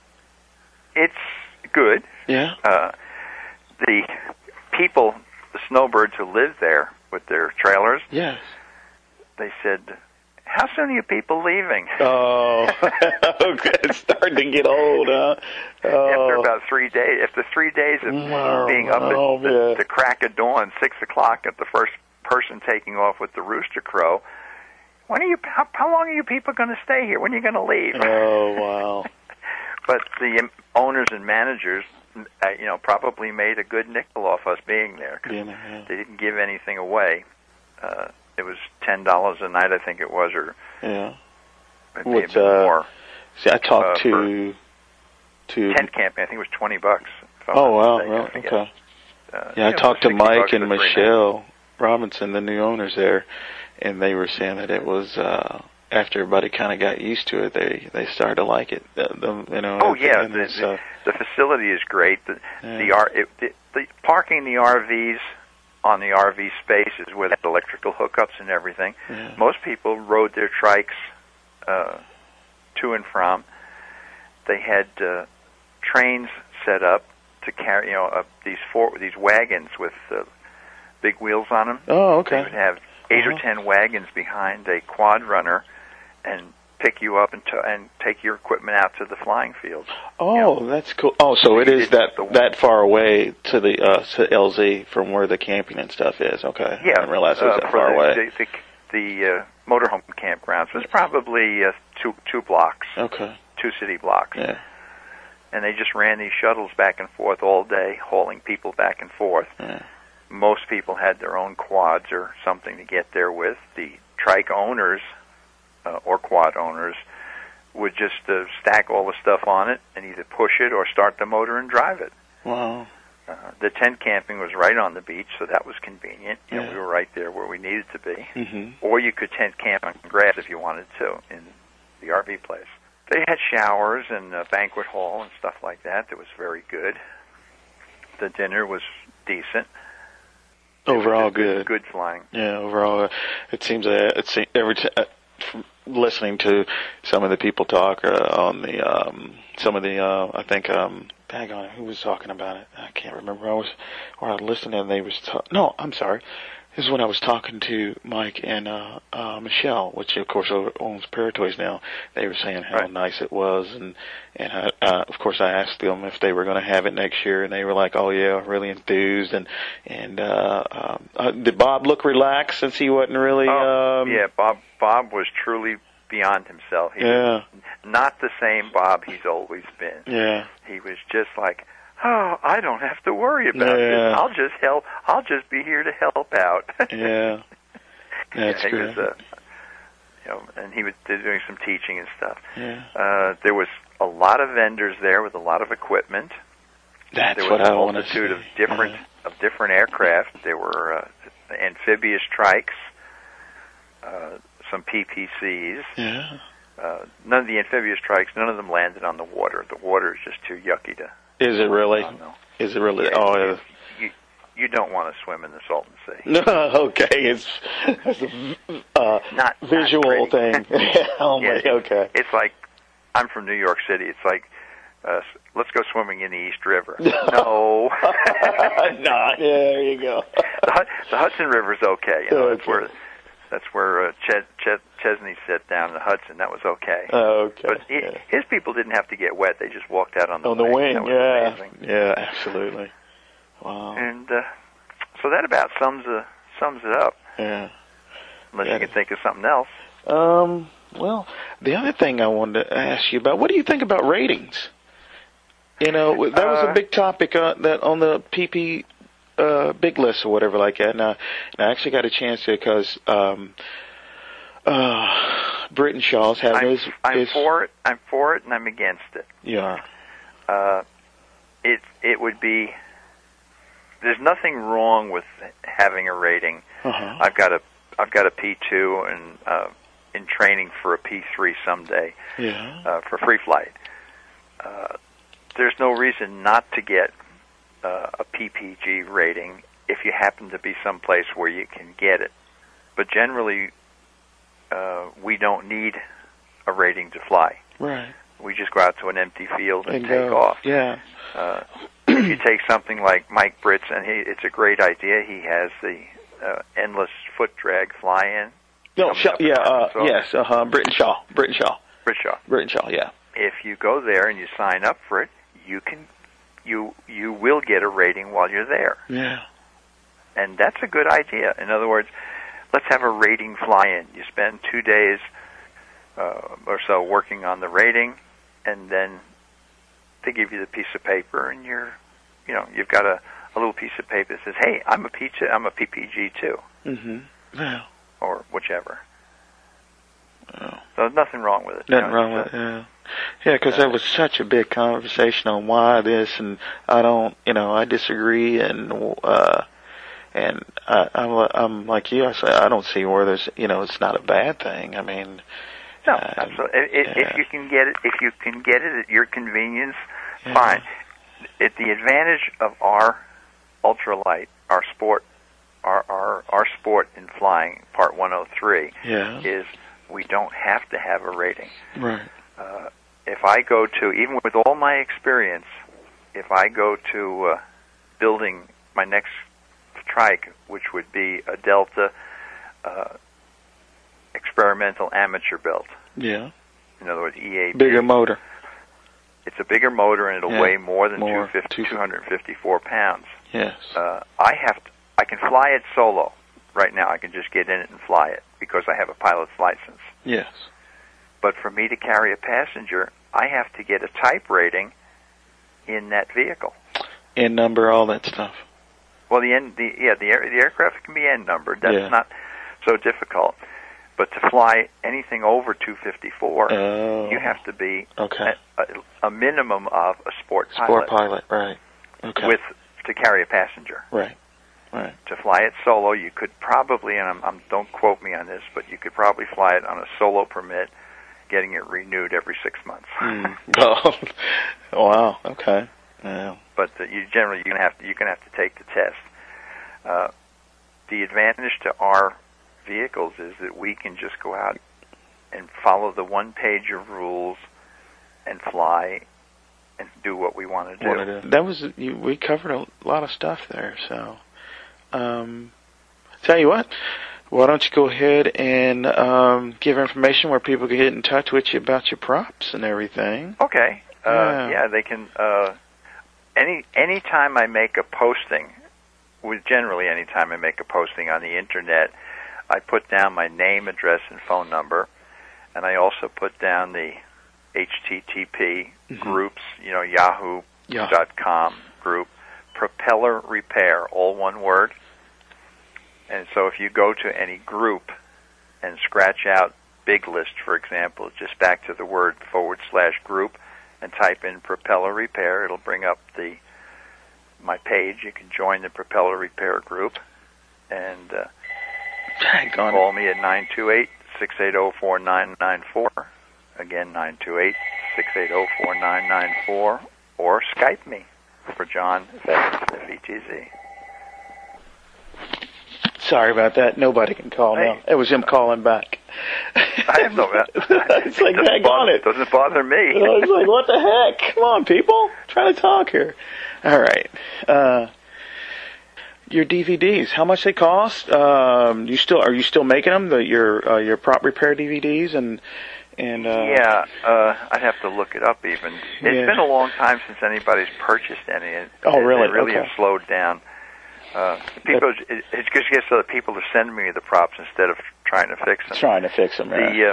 It's good. Yeah. Uh, the people, the snowbirds who live there with their trailers, yes. they said, how soon are you people leaving? Oh, okay. It's starting to get old, huh? Oh. After about three days, after three days of oh, being up oh, at the, yeah. the crack of dawn, six o'clock, at the first person taking off with the rooster crow, when are you? How, how long are you people going to stay here? When are you going to leave? Oh, wow. But the owners and managers, uh, you know, probably made a good nickel off us being there. Cause yeah, yeah. They didn't give anything away. Uh, it was ten dollars a night, I think it was, or yeah. it may have What's, been uh, more. See, I talked uh, to to tent camping. I think it was twenty bucks. Oh wow, well, okay. Uh, yeah, I talked to Mike and Michelle nights. Robinson, the new owners there, and they were saying that it was. Uh, After everybody kind of got used to it, they they started to like it. The, the, you know. Oh yeah, and the, the, the facility is great. The yeah. the, R, it, the the parking the R Vs on the R V spaces with electrical hookups and everything. Yeah. Most people rode their trikes uh, to and from. They had uh, trains set up to carry, you know, uh, these four these wagons with uh, big wheels on them. Oh, okay. They would have eight uh-huh. or ten wagons behind a quad runner and pick you up and to, and take your equipment out to the flying field. Oh, you know? That's cool. Oh, so it is that the, that far away to the uh, to L Z from where the camping and stuff is. Okay. Yeah. I didn't realize it was uh, that far the, away. The, the, the uh, motorhome campgrounds was probably uh, two two blocks. Okay. Two city blocks. Yeah. And they just ran these shuttles back and forth all day, hauling people back and forth. Yeah. most people had their own quads or something to get there with. The trike owners uh, or quad owners would just uh, stack all the stuff on it and either push it or start the motor and drive it. Wow. Uh, the tent camping was right on the beach, so that was convenient. You Yeah. know, we were right there where we needed to be. Mm-hmm. Or you could tent camp on grass if you wanted to in the R V place. They had showers and a banquet hall and stuff like that. That was very good. The dinner was decent. Overall, It was good. Good flying. Yeah, overall, uh, it seems uh, it seems every t- uh, from listening to some of the people talk uh, on the um, some of the uh, I think um, dang on it, who was talking about it? I can't remember. I was or I was listening and they was ta- no, I'm sorry. This is when I was talking to Mike and uh, uh, Michelle, which of course owns Paratoys now. They were saying how Right. nice it was, and and I, uh, of course I asked them if they were going to have it next year, and they were like, "Oh yeah, really enthused." And and uh, um, uh, did Bob look relaxed since he wasn't really? Oh, um, yeah, Bob. Bob was truly beyond himself. He Yeah. was not the same Bob he's always been. Yeah. He was just like, oh, I don't have to worry about Yeah. this. I'll just help. I'll just be here to help out. Yeah. That's yeah, he good. was, uh, you know, and he was doing some teaching and stuff. Yeah. Uh, there was a lot of vendors there with a lot of equipment. That's there what was I a want to multitude see. of different Yeah. of different aircraft. There were uh, amphibious trikes, uh, some P P Cs. Yeah. Uh, none of the amphibious trikes, none of them landed on the water. The water is just too yucky to. Is it really? I don't know. Is it really? Yeah, oh, it's- you you don't want to swim in the Salton Sea. no. Okay. It's, it's a uh, Not visual not pretty. thing. Yeah, oh Yeah, my, it's- okay. It's like I'm from New York City. It's like uh, let's go swimming in the East River. No. Not. Yeah, there you go. the, Hud- the Hudson River's okay. You know, that's Okay. where that's where uh, Ches- Ches- Chesney set down the Hudson. That was okay. Okay. But he, yeah. his people didn't have to get wet. They just walked out on the On the wing. wing, That was yeah. amazing. Yeah, absolutely. Wow. And uh, so that about sums uh, sums it up. Yeah. Unless Yeah. you can think of something else. Um, well, the other thing I wanted to ask you about, what do you think about ratings? You know, that was Uh, a big topic uh, that on the P P uh, big list or whatever like that. And I, and I actually got a chance to because um, uh, Britton Shaw's having I'm, his, I'm his for it. I'm for it, and I'm against it. yeah, Uh, it it would be. There's nothing wrong with having a rating. uh-huh. I've got a I've got a P two and uh, in training for a P three someday yeah, uh, for free flight. Uh, there's no reason not to get uh, a P P G rating if you happen to be someplace where you can get it. But generally, uh, we don't need a rating to fly. right, We just go out to an empty field and, and take go. off. Yeah, Uh, if you take something like Mike Britz, and he, it's a great idea. He has the uh, endless foot drag fly-in. no, coming Shaw, up in yeah, uh, Arkansas. yes, uh huh, Britton Shaw, Britton Shaw, Brittshaw. Britton Shaw, yeah, If you go there and you sign up for it, you can, you you will get a rating while you're there, yeah, and that's a good idea. In other words, let's have a rating fly-in. You spend two days uh, or so working on the rating, and then they give you the piece of paper, and you're, you know, you've got a, a little piece of paper that says, "Hey, I'm a P two, I'm a P P G too," mm-hmm, yeah, or whichever. oh. So there's nothing wrong with it. Nothing you know, wrong it's with it, a- yeah. Yeah, because uh, there was such a big conversation on why this, and I don't, you know, I disagree, and uh, and I, I'm, I'm like you, I say I don't see where there's, you know, it's not a bad thing. I mean, No, uh, absolutely. If, yeah. if you can get it, if you can get it at your convenience, Yeah. fine. It, the advantage of our ultralight, our sport, our, our our sport in flying, Part one oh three, yeah, is we don't have to have a rating. right, Uh, if I go to, even with all my experience, if I go to uh, building my next trike, which would be a Delta uh, experimental amateur built, yeah, in other words, E A B. bigger motor, It's a bigger motor, and it'll Yeah, weigh more than more, two hundred fifty, two- two hundred fifty-four pounds. yes, Uh, I have to, I can fly it solo right now. I can just get in it and fly it because I have a pilot's license. yes, But for me to carry a passenger, I have to get a type rating in that vehicle. and number, all that stuff. Well, the end, the yeah, the, air, the aircraft can be end numbered. That's Yeah. not so difficult. But to fly anything over two fifty-four, Oh. you have to be Okay. a, a minimum of a sport pilot, Sport pilot, right. Okay. with to carry a passenger. Right. Right. To fly it solo, you could probably, and I'm, I'm, don't quote me on this, but you could probably fly it on a solo permit, getting it renewed every six months. Mm. Oh, wow. Okay. Yeah. But uh, you generally you're gonna have to you're gonna have to take the test. Uh, the advantage to our vehicles is that we can just go out and follow the one page of rules and fly and do what we want to do. What it is. That was you, we covered a lot of stuff there. So, um, tell you what, why don't you go ahead and um, give information where people can get in touch with you about your props and everything. Okay. Uh, Yeah. yeah, they can. Uh, any any time I make a posting, with generally any time I make a posting on the internet, I put down my name, address, and phone number, and I also put down the H T T P Mhm. groups, you know, Yahoo Yeah. dot com group, Propeller Repair, all one word. And so if you go to any group and scratch out Big List, for example, just back to the word forward slash group and type in Propeller Repair, it'll bring up the my page. You can join the Propeller Repair group and uh, Tag on call me at nine two eight, six eight zero, four nine nine four. Again, nine two eight, six eight zero, four nine nine four, or Skype me for John F E T Z. Sorry about that. Nobody can call Hey. now. It was him calling back. I have no. It's like, doesn't dang on bother, it. Doesn't bother me. I was like, what the heck? Come on, people. Trying to talk here. All right. Uh, your D V Ds, how much they cost? Um, you still are you still making them? The your uh, your prop repair D V Ds and and uh, Yeah, uh, I'd have to look it up even. It's Yeah. been a long time since anybody's purchased any. It, Oh, really? They really Okay. have slowed down. Uh, people, it, it's just gets so that people are sending me the props instead of trying to fix them. trying to fix them. Right? The uh,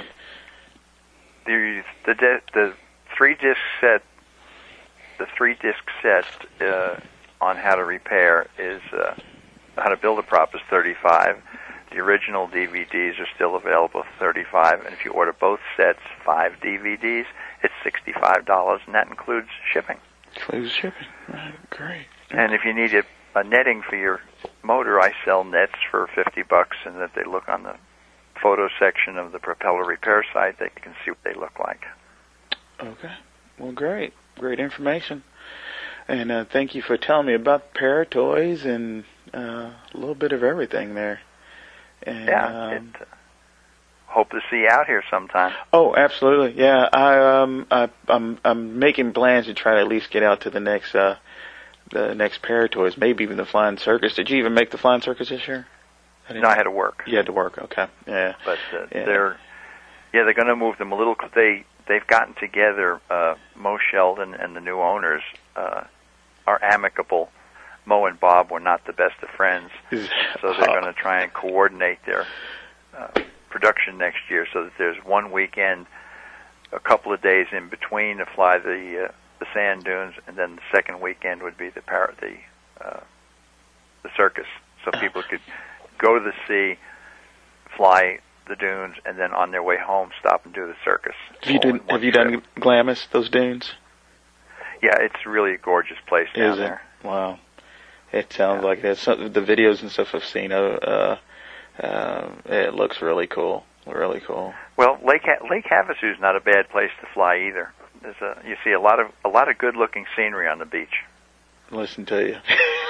the the di- the three disc set, the three disc set uh, on how to repair is uh, how to build a prop is thirty-five. The original D V Ds are still available for thirty-five, and if you order both sets, five D V Ds, it's sixty-five dollars, and that includes shipping. Includes shipping. Right. Great. And if you need a, a netting for your motor, I sell nets for fifty bucks, and that they look on the photo section of the Propeller Repair site, they can see what they look like. Okay. Well, great. Great information. And uh, thank you for telling me about Paratoys and uh, a little bit of everything there. And, Yeah, um, it, uh, hope to see you out here sometime. oh, absolutely. Yeah, I um I I'm I'm making plans to try to at least get out to the next uh the next Paratoys, maybe even the Flying Circus. Did you even make the Flying Circus this year? I didn't No, I know. had to work, You had to work. Okay. Yeah. but uh, Yeah. they're yeah they're going to move them a little. They they've gotten together. Uh, Mo Sheldon and the new owners uh, are amicable. Mo and Bob were not the best of friends, so they're going to try and coordinate their uh, production next year so that there's one weekend, a couple of days in between to fly the uh, the sand dunes, and then the second weekend would be the par- the uh, the circus, so people could go to the sea, fly the dunes, and then on their way home stop and do the circus. Have you all done in one Have you trip. done Glamis, those dunes? Yeah, it's really a gorgeous place down Is it? there. Wow. It sounds Yeah. like it. Some, the videos and stuff I've seen, uh, uh, it looks really cool. Really cool. Well, Lake ha- Lake Havasu is not a bad place to fly either. There's a you see a lot of a lot of good looking scenery on the beach. Listen to you.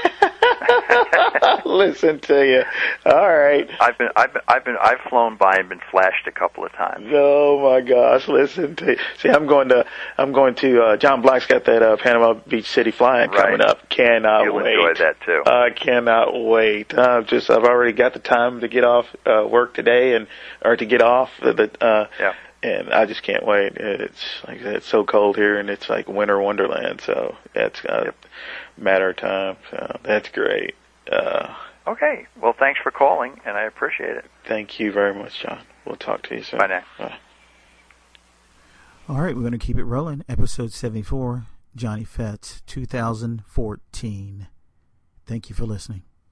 Listen to you. All right. I've been I've been I've been I've flown by and been flashed a couple of times. Oh my gosh! Listen to you. See, I'm going to I'm going to uh, John Black's got that uh, Panama Beach City flying Right. coming up. Cannot You'll wait. enjoy that too. I cannot wait. I've just I've already got the time to get off uh, work today and or to get off the. the uh, Yeah. And I just can't wait. It's like it's so cold here, and it's like winter wonderland. So it's a Yep. matter of time. So that's great. Uh, Okay. Well, thanks for calling, and I appreciate it. thank you very much, John. We'll talk to you soon. Bye now. Bye. All right, we're going to keep it rolling. Episode seventy-four, Johnny Fetts, two thousand fourteen. Thank you for listening.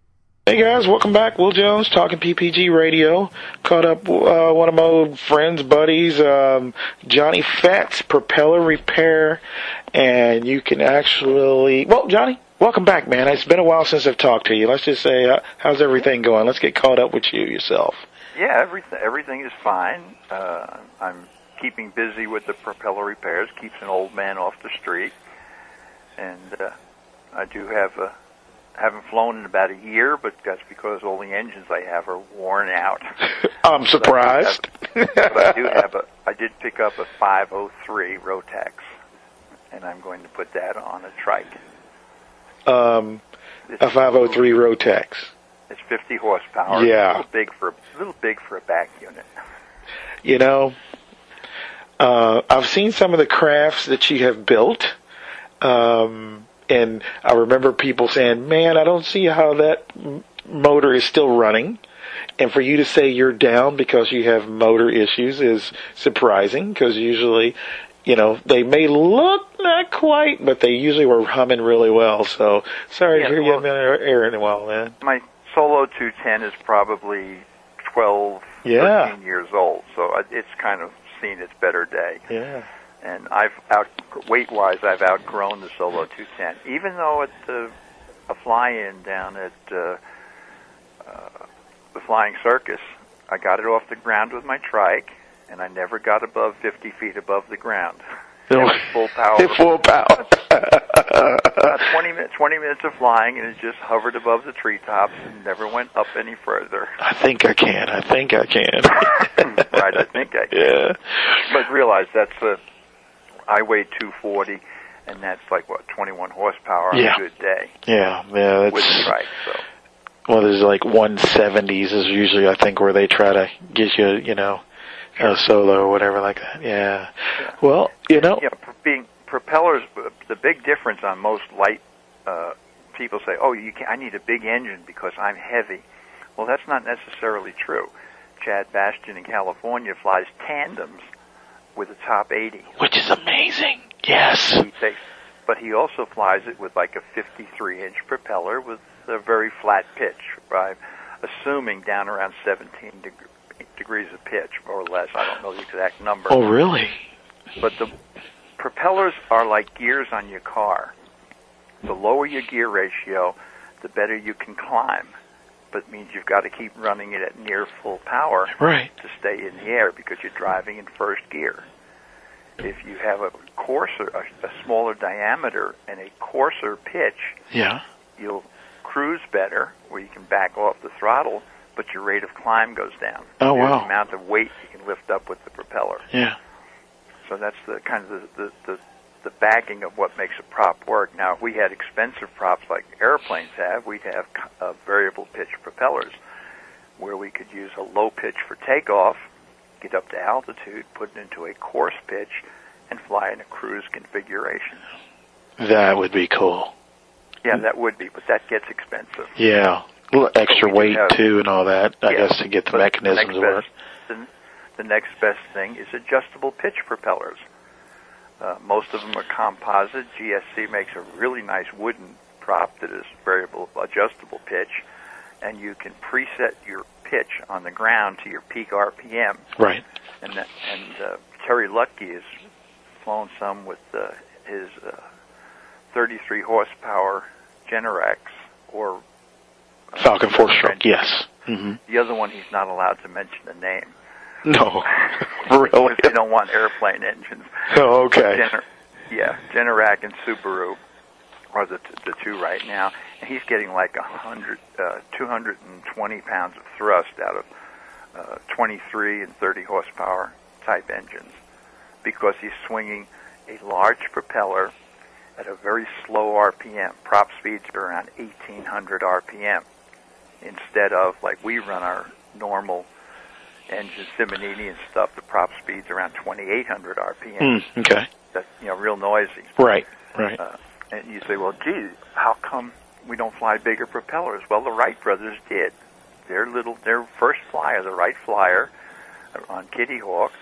Hey guys, welcome back. Will Jones, Talking P P G Radio. Caught up uh, one of my old friends, buddies, um, Johnny Fats, Propeller Repair, and you can actually... Well, Johnny, welcome back, man. It's been a while since I've talked to you. Let's just say, uh, how's everything going? Let's get caught up with you yourself. Yeah, everything everything is fine. Uh, I'm keeping busy with the propeller repairs, keeps an old man off the street, and uh, I do have a... haven't flown in about a year, but that's because all the engines I have are worn out. I'm surprised. But I, have, but I do have a. I did pick up a five oh three Rotax, and I'm going to put that on a trike. Um, It's a five oh three Rotax. It's fifty horsepower. Yeah. It's a little big for a little big for a back unit. You know, uh, I've seen some of the crafts that you have built. Um, And I remember people saying, man, I don't see how that m- motor is still running. And for you to say you're down because you have motor issues is surprising, because usually, you know, they may look not quite, but they usually were humming really well. So sorry Yeah, to hear well, you haven't been airing in a while, man. My Solo two ten is probably twelve, Yeah. thirteen years old, so I- it's kind of seen its better day. Yeah. And I've out weight-wise, I've outgrown the Solo two ten. Even though at the, a fly-in down at uh, uh, the Flying Circus, I got it off the ground with my trike, and I never got above fifty feet above the ground. It was full power. Full power. About twenty minutes, twenty minutes of flying, and it just hovered above the treetops and never went up any further. I think I can. I think I can. Right, I think I can. Yeah. But realize that's a. I weigh two forty, and that's like, what, twenty-one horsepower on Yeah. a good day Yeah, yeah, with that's... the trike. So. Well, there's like one seventies is usually, I think, where they try to get you, you know, a solo or whatever like that. Yeah. Yeah. Well, you know. Yeah, pr- being propellers, the big difference on most light, uh, people say, oh, you can, I need a big engine because I'm heavy. Well, that's not necessarily true. Chad Bastian in California flies tandems with a top eighty. Which is amazing. Yes. He takes, but he also flies it with like a fifty-three inch propeller with a very flat pitch, right? Assuming down around seventeen deg- degrees of pitch, more or less. I don't know the exact number. Oh, really? But the propellers are like gears on your car. The lower your gear ratio, the better you can climb. But it means you've got to keep running it at near full power Right. to stay in the air because you're driving in first gear. If you have a coarser, a, a smaller diameter and a coarser pitch, Yeah. you'll cruise better, where you can back off the throttle, but your rate of climb goes down. Oh, There's wow. the amount of weight you can lift up with the propeller. Yeah. So that's the kind of the, the, the, the backing of what makes a prop work. Now, if we had expensive props like airplanes have, we'd have uh, variable pitch propellers, where we could use a low pitch for takeoff, get up to altitude, put it into a coarse pitch, and fly in a cruise configuration. That would be cool. Yeah, that would be, but that gets expensive. Yeah. A little extra we do weight, have- too, and all that, I Yeah, guess, to get the but mechanisms the to next work. best, the, the next best thing is adjustable pitch propellers. Uh, most of them are composite. G S C makes a really nice wooden prop that is variable adjustable pitch, and you can preset your pitch on the ground to your peak R P M. Right. And that, and uh, Terry Lutke has flown some with uh, his uh, thirty-three horsepower Generac or uh, Falcon four-stroke, engine. yes. Mm-hmm. The other one, he's not allowed to mention the name. No. Really? They don't want airplane engines. Oh, okay. Gener- yeah, Generac and Subaru are the, t- the two right now. And he's getting like a hundred, uh, two hundred twenty pounds of thrust out of uh, twenty-three and thirty horsepower type engines because he's swinging a large propeller at a very slow R P M. Prop speeds are around eighteen hundred R P M instead of like we run our normal engine, Simonini and stuff. The prop speeds around twenty-eight hundred R P M. Mm, okay. That's, you know, real noisy. Right, right. Uh, and you say, well, gee, how come we don't fly bigger propellers? Well, the Wright brothers did. Their little, their first flyer, the Wright Flyer on Kitty Hawk,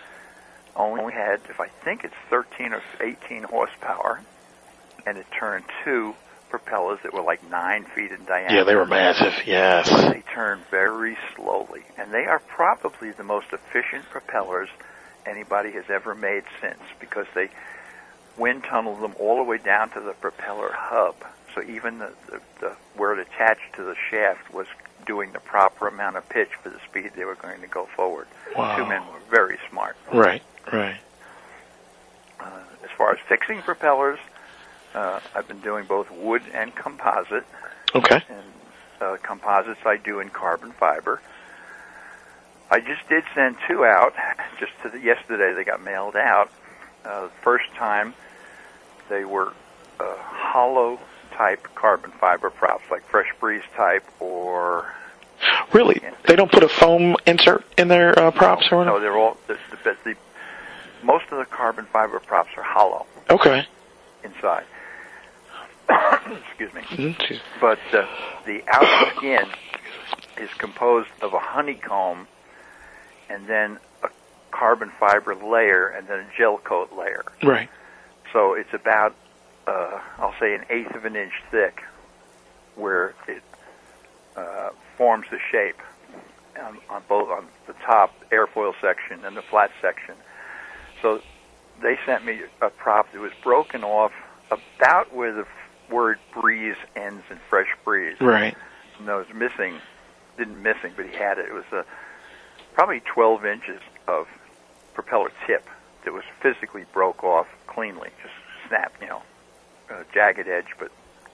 only had, if I think it's thirteen or eighteen horsepower, and it turned two propellers that were like nine feet in diameter. Yeah, they were massive, yes. They turn very slowly, and they are probably the most efficient propellers anybody has ever made since, because they wind tunnel them all the way down to the propeller hub. So even the, the, the where it attached to the shaft was doing the proper amount of pitch for the speed they were going to go forward. Wow. The two men were very smart. Right, right. Uh, as far as fixing propellers, uh, I've been doing both wood and composite. Okay. And uh, composites I do in carbon fiber. I just did send two out. Just to the, yesterday they got mailed out. Uh, the first time they were uh, hollow type carbon fiber props, like Fresh Breeze type or... Really? You know, they don't put a foam insert in their uh, props or no, whatever? No, they're all... The, the, the, most of the carbon fiber props are hollow. Okay. Inside. Excuse me. Mm-hmm. But uh, the outer skin is composed of a honeycomb and then a carbon fiber layer and then a gel coat layer. Right. So it's about, uh, I'll say, an eighth of an inch thick, where it uh, forms the shape on, on both on the top airfoil section and the flat section. So they sent me a prop that was broken off about where the word breeze ends in Fresh Breeze. Right. No, it was missing, didn't missing, but he had it. It was a, probably twelve inches of propeller tip that was physically broke off cleanly, just snapped, you know, a jagged edge, but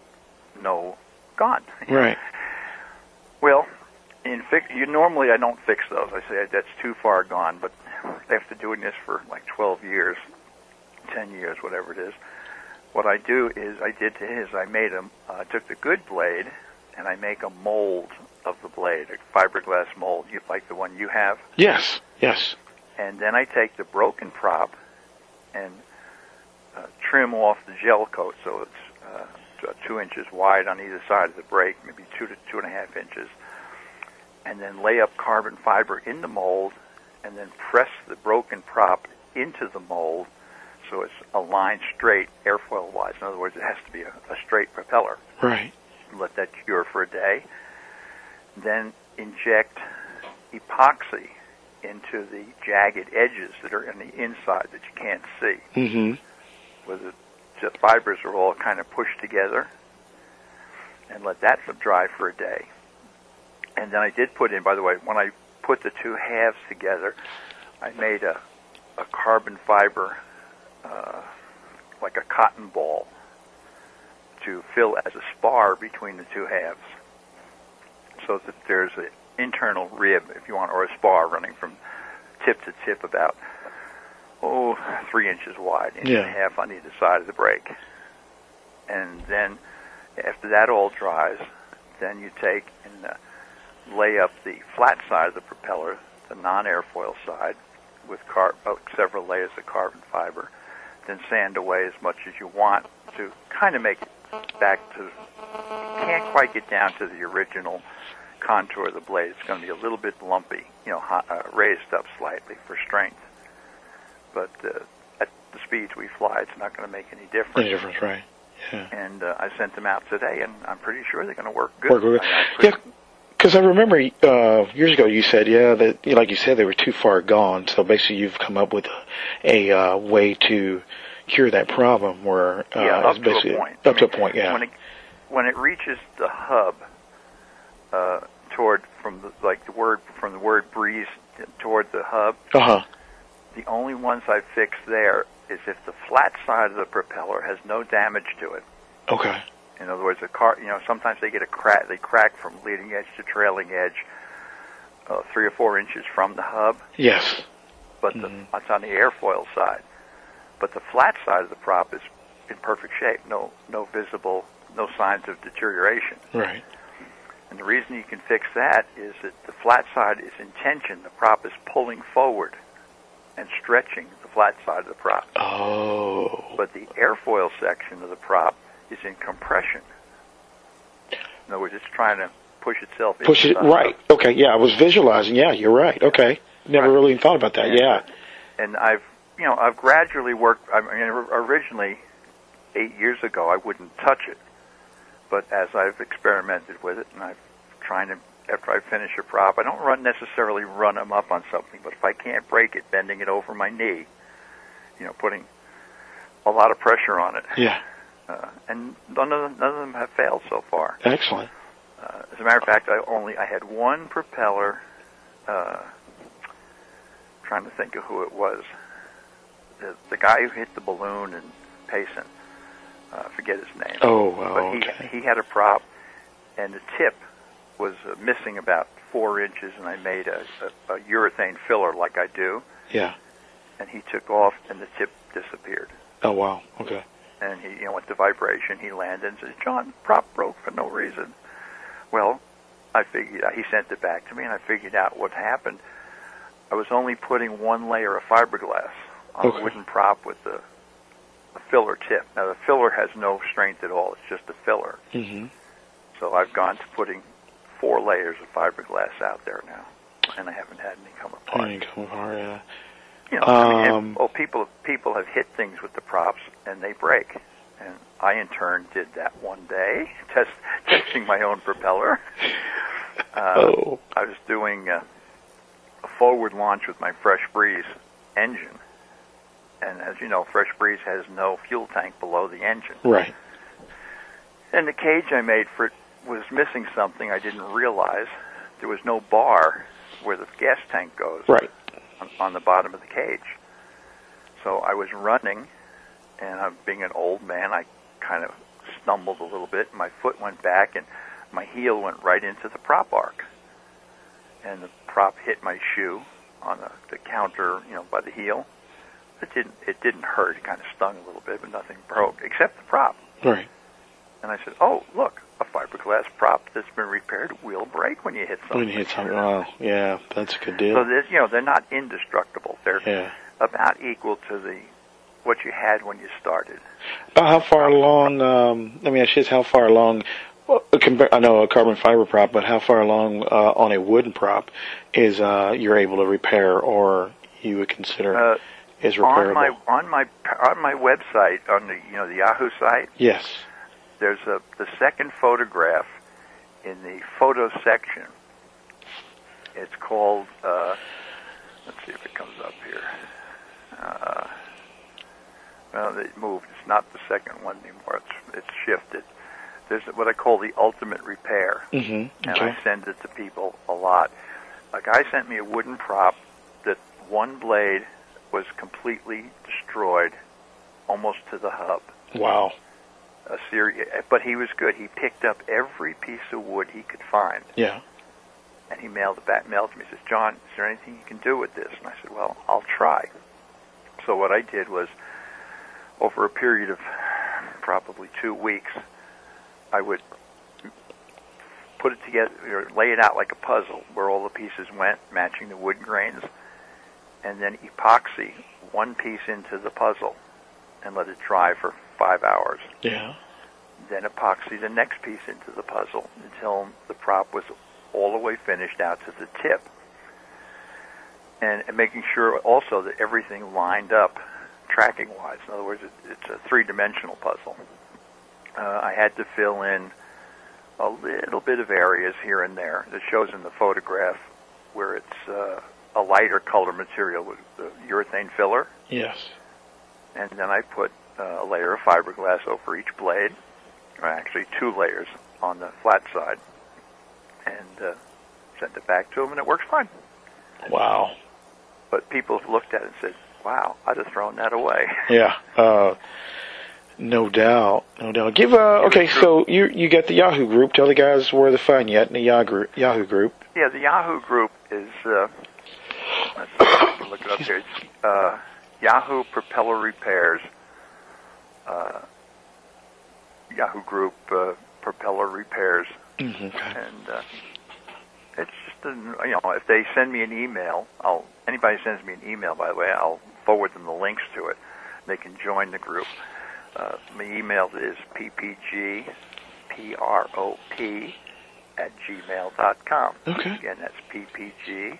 no, gone. Right. Well, in fix, you normally I don't fix those. I say that's too far gone, but after doing this for like twelve years, ten years, whatever it is, what I do is I did to his, I made him, I uh, took the good blade, and I make a mold of the blade, a fiberglass mold, you like the one you have. Yes, yes. And then I take the broken prop and uh, trim off the gel coat so it's uh, two inches wide on either side of the brake, maybe two to two and a half inches, and then lay up carbon fiber in the mold and then press the broken prop into the mold so it's aligned straight airfoil-wise. In other words, it has to be a, a straight propeller. Right. Let that cure for a day. Then inject epoxy into the jagged edges that are in the inside that you can't see. Mm-hmm. Where the, the fibers are all kind of pushed together, and let that dry for a day. And then I did put in, by the way, when I put the two halves together, I made a, a carbon fiber, uh, like a cotton ball, to fill as a spar between the two halves, so that there's an internal rib, if you want, or a spar running from tip to tip about, oh, three inches wide, inch yeah. and a half on either side of the brake. And then after that all dries, then you take and uh, lay up the flat side of the propeller, the non-airfoil side, with car- oh, several layers of carbon fiber, then sand away as much as you want to kind of make it back to, you can't quite get down to the original contour of the blade. It's going to be a little bit lumpy, you know, hot, uh, raised up slightly for strength. But uh, at the speeds we fly, it's not going to make any difference. Any difference, right. Yeah. And uh, I sent them out today, and I'm pretty sure they're going to work good. Work good. I Yeah, because I remember uh, years ago you said, yeah, that like you said, they were too far gone. So basically you've come up with a, a uh, way to cure that problem where uh, yeah, up it's basically to a point. Up I mean, to a point, yeah. When it, when it reaches the hub, uh, toward from the like the word from the word breeze toward the hub. Uh huh. The only ones I fix there is if the flat side of the propeller has no damage to it. Okay. In other words, the car, you know, sometimes they get a crack. They crack from leading edge to trailing edge, uh, three or four inches from the hub. Yes. But the, mm-hmm. it's on the airfoil side. But the flat side of the prop is in perfect shape. No, no visible, no signs of deterioration. Right. And the reason you can fix that is that the flat side is in tension. The prop is pulling forward and stretching the flat side of the prop. Oh. But the airfoil section of the prop is in compression. In other words, it's trying to push itself Push into it, the right. hub. Okay, yeah, I was visualizing. Yeah, you're right. Okay. Never Right. really even thought about that. And, yeah. And I've, you know, I've gradually worked, I mean, originally, eight years ago, I wouldn't touch it. but as I've experimented with it, and I'm trying to, after I finish a prop, I don't run necessarily run them up on something, but if I can't break it, bending it over my knee, you know, putting a lot of pressure on it. Yeah. Uh, and none of them, none of them have failed so far. Excellent. Uh, as a matter of fact, I only I had one propeller. Uh, trying to think of who it was. The, the guy who hit the balloon in Payson. Uh, I forget his name. Oh, well, but he okay. he had a prop, and the tip was uh, missing about four inches, and I made a, a, a urethane filler like I do. Yeah. And he took off, and the tip disappeared. Oh, wow. Okay. And he, you know, went to vibration. He landed and said, "John, prop broke for no reason." Well, I figured out, he sent it back to me, and I figured out what happened. I was only putting one layer of fiberglass on Okay. a wooden prop with the a filler tip. Now, the filler has no strength at all. It's just a filler. Mm-hmm. So I've gone to putting four layers of fiberglass out there now, and I haven't had any come apart. Any come apart, yeah. You know, I mean, Um, if, well, people people have hit things with the props and they break, and I in turn did that one day, test testing my own propeller. Uh, Oh. I was doing a, a forward launch with my Fresh Breeze engine, and as you know, Fresh Breeze has no fuel tank below the engine. Right. And the cage I made for it was missing something I didn't realize. There was no bar where the gas tank goes. Right. On, on the bottom of the cage. So I was running, and I'm being an old man, I kind of stumbled a little bit. My foot went back, and my heel went right into the prop arc. And the prop hit my shoe on the, the counter, you know, by the heel. It didn't. It didn't hurt. It kind of stung a little bit, but nothing broke except the prop. Right. And I said, "Oh, look, a fiberglass prop that's been repaired will break when you hit something." When you hit something, oh, yeah, that's a good deal. So this, you know, they're not indestructible. They're Yeah. about equal to the what you had when you started. About how far along, um, let me ask you this, how far along, well, compar- I know a carbon fiber prop, but how far along uh, on a wooden prop is uh, you're able to repair, or you would consider Uh, is repairable? on my on my on my website, on the you know the Yahoo site, Yes. there's a the second photograph in the photo section. It's called. Uh, let's see if it comes up here. Uh, well, it moved. It's not the second one anymore. It's it's shifted. There's what I call the ultimate repair, Mm-hmm. and Okay. I send it to people a lot. A guy sent me a wooden prop that one blade was completely destroyed, almost to the hub. Wow. A series, but he was good. He picked up every piece of wood he could find, Yeah. and he mailed it back. Mailed to me. He says, "John, is there anything you can do with this?" And I said, "Well, I'll try." So what I did was, over a period of probably two weeks, I would put it together, or lay it out like a puzzle, where all the pieces went, matching the wood grains, and then epoxy one piece into the puzzle and let it dry for five hours. Yeah. Then epoxy the next piece into the puzzle until the prop was all the way finished out to the tip. And, and making sure also that everything lined up tracking-wise. In other words, it, it's a three-dimensional puzzle. Uh, I had to fill in a little bit of areas here and there. It shows in the photograph where it's uh, a lighter color material with the urethane filler. Yes. And then I put uh, a layer of fiberglass over each blade, or actually two layers on the flat side, and uh, sent it back to them, and it works fine. Wow. But people have looked at it and said, "Wow, I'd have thrown that away." Yeah. Uh, no doubt. No doubt. Give uh okay, so you you got the Yahoo group. Tell the guys where to find you at in the Yahoo group. Yahoo group. Yeah, the Yahoo group is, uh, let's see, I can look it up here. It's uh, Yahoo Propeller Repairs, uh, Yahoo group uh, Propeller Repairs. Mm-hmm. Okay. And uh, it's just, a, you know, if they send me an email, I'll, anybody sends me an email, by the way, I'll forward them the links to it. They can join the group. Uh, my email is ppgprop at gmail dot com. Okay. Again, that's ppgprop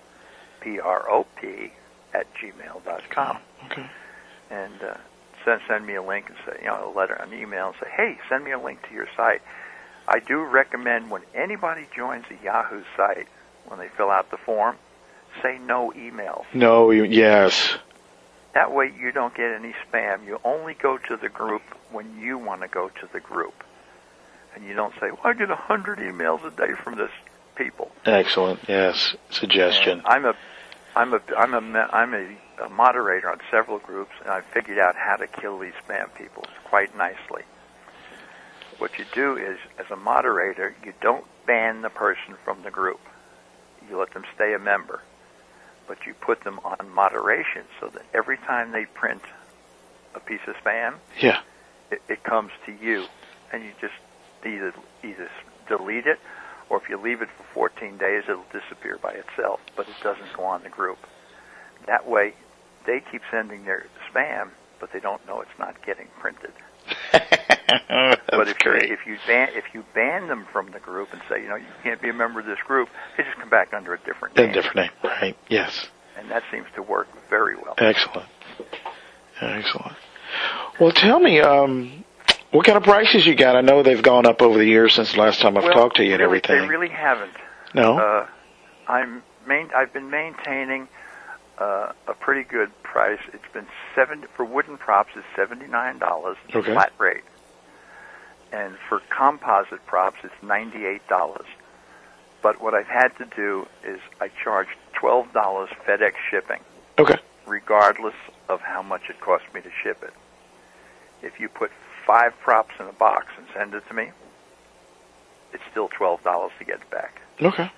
at gmail dot com. Okay. And uh, send send me a link and say, you know, a letter, an email, and say, "Hey, send me a link to your site. I do recommend when anybody joins a Yahoo site, when they fill out the form, say no emails. No, you- yes. That way you don't get any spam. You only go to the group when you want to go to the group. And you don't say, well, I get one hundred emails a day from this people. Excellent. Yes. Suggestion. And I'm a, I'm a, I'm a, me- I'm a, a moderator on several groups, and I've figured out how to kill these spam people quite nicely. What you do is, as a moderator, you don't ban the person from the group. You let them stay a member. But you put them on moderation so that every time they print a piece of spam, Yeah. it, it comes to you, and you just either either delete it, or if you leave it for fourteen days, it'll disappear by itself, but it doesn't go on the group. That way, they keep sending their spam, but they don't know it's not getting printed. That's But if great. you, if you ban if you ban them from the group and say, you know, you can't be a member of this group, they just come back under a different A name. different name. Right. Yes. And that seems to work very well. Excellent. Excellent. Well, tell me, um, what kind of prices you got? I know they've gone up over the years since the last time I've well, talked to you and really, everything. They really haven't. No? Uh, I'm main, I've been maintaining uh, a pretty good price. It's been seven for wooden props. It's seventy nine dollars Okay. flat rate, and for composite props, it's ninety eight dollars. But what I've had to do is I charge twelve dollars FedEx shipping, Okay. regardless of how much it costs me to ship it. If you put five props in a box and send it to me, it's still twelve dollars to get it back. Okay.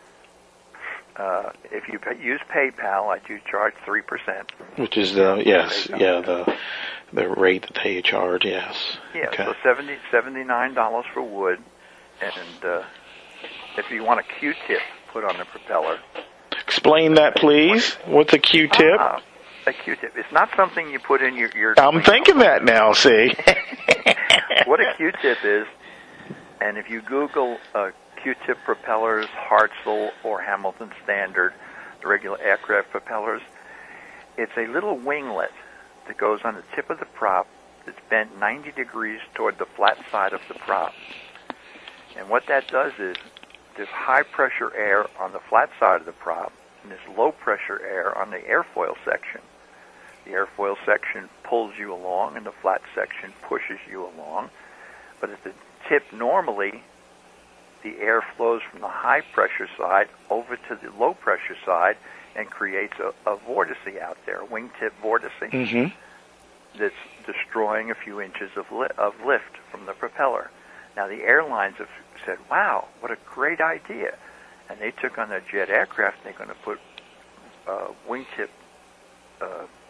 Uh, if you pay, use PayPal, I do charge three percent. Which is the, yes, yeah, the the rate that they charge, yes. Yeah, Okay. so seventy seventy-nine dollars for wood, and uh, if you want a Q-tip put on the propeller. Explain that, please. What's a Q-tip? Ah, a Q-tip. It's not something you put in your ear. I'm thinking that now, see. What a Q-tip is, and if you Google uh, Q-tip propellers, Hartzell or Hamilton Standard, the regular aircraft propellers, it's a little winglet that goes on the tip of the prop that's bent ninety degrees toward the flat side of the prop. And what that does is there's high-pressure air on the flat side of the prop, and there's low-pressure air on the airfoil section. The airfoil section pulls you along, and the flat section pushes you along. But at the tip, normally, the air flows from the high-pressure side over to the low-pressure side and creates a, a vortice out there, a wingtip vortice, Mm-hmm. that's destroying a few inches of, li- of lift from the propeller. Now, the airlines have said, wow, what a great idea. And they took on their jet aircraft, and they're going to put uh, wingtip, uh,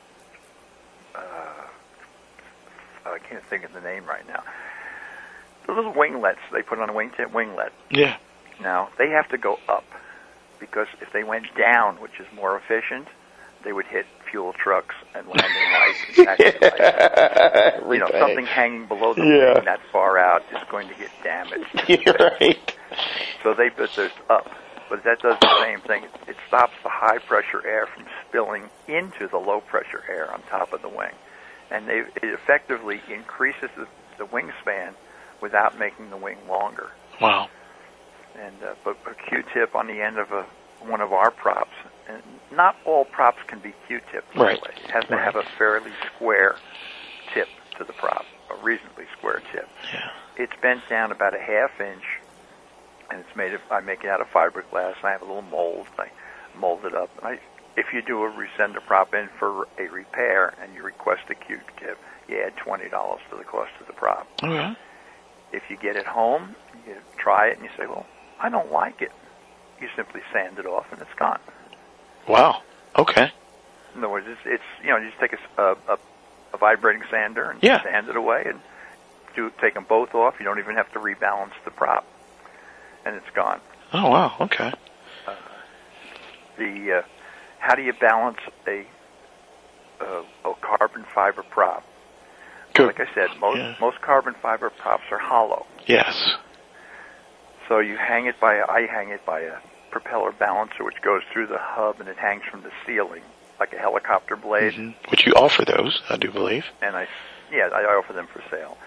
uh, I can't think of the name right now, the little winglets they put on a wingtip winglet. Yeah. Now, they have to go up, because if they went down, which is more efficient, they would hit fuel trucks and landing lights and taxi lights. You know, something hanging below the Yeah. wing that far out is going to get damaged. You're right. So they put those up, but that does the same thing. It stops the high-pressure air from spilling into the low-pressure air on top of the wing. And they, it effectively increases the, the wingspan without making the wing longer. Wow. And uh, but a Q-tip on the end of a one of our props, and not all props can be Q-tipped, by Right. the way. It has to Right. have a fairly square tip to the prop, a reasonably square tip. Yeah. It's bent down about a half inch, and it's made of, I make it out of fiberglass. I have a little mold. I mold it up. And I, if you do a re- send a prop in for a repair and you request a Q-tip, you add twenty dollars to the cost of the prop. Okay. If you get it home, you try it, and you say, well, I don't like it. You simply sand it off, and it's gone. Wow. Okay. In other words, it's, it's you know, you just take a, a, a, a vibrating sander and Yeah. sand it away, and do take them both off. You don't even have to rebalance the prop, and it's gone. Oh, wow. Okay. Uh, the uh, how do you balance a a, a carbon fiber prop? Good. Like I said, most Yeah. most carbon fiber props are hollow. Yes. So you hang it by, I hang it by a propeller balancer, which goes through the hub, and it hangs from the ceiling like a helicopter blade. Mm-hmm. Which you offer those, I do believe. And I, yeah, I offer them for sale.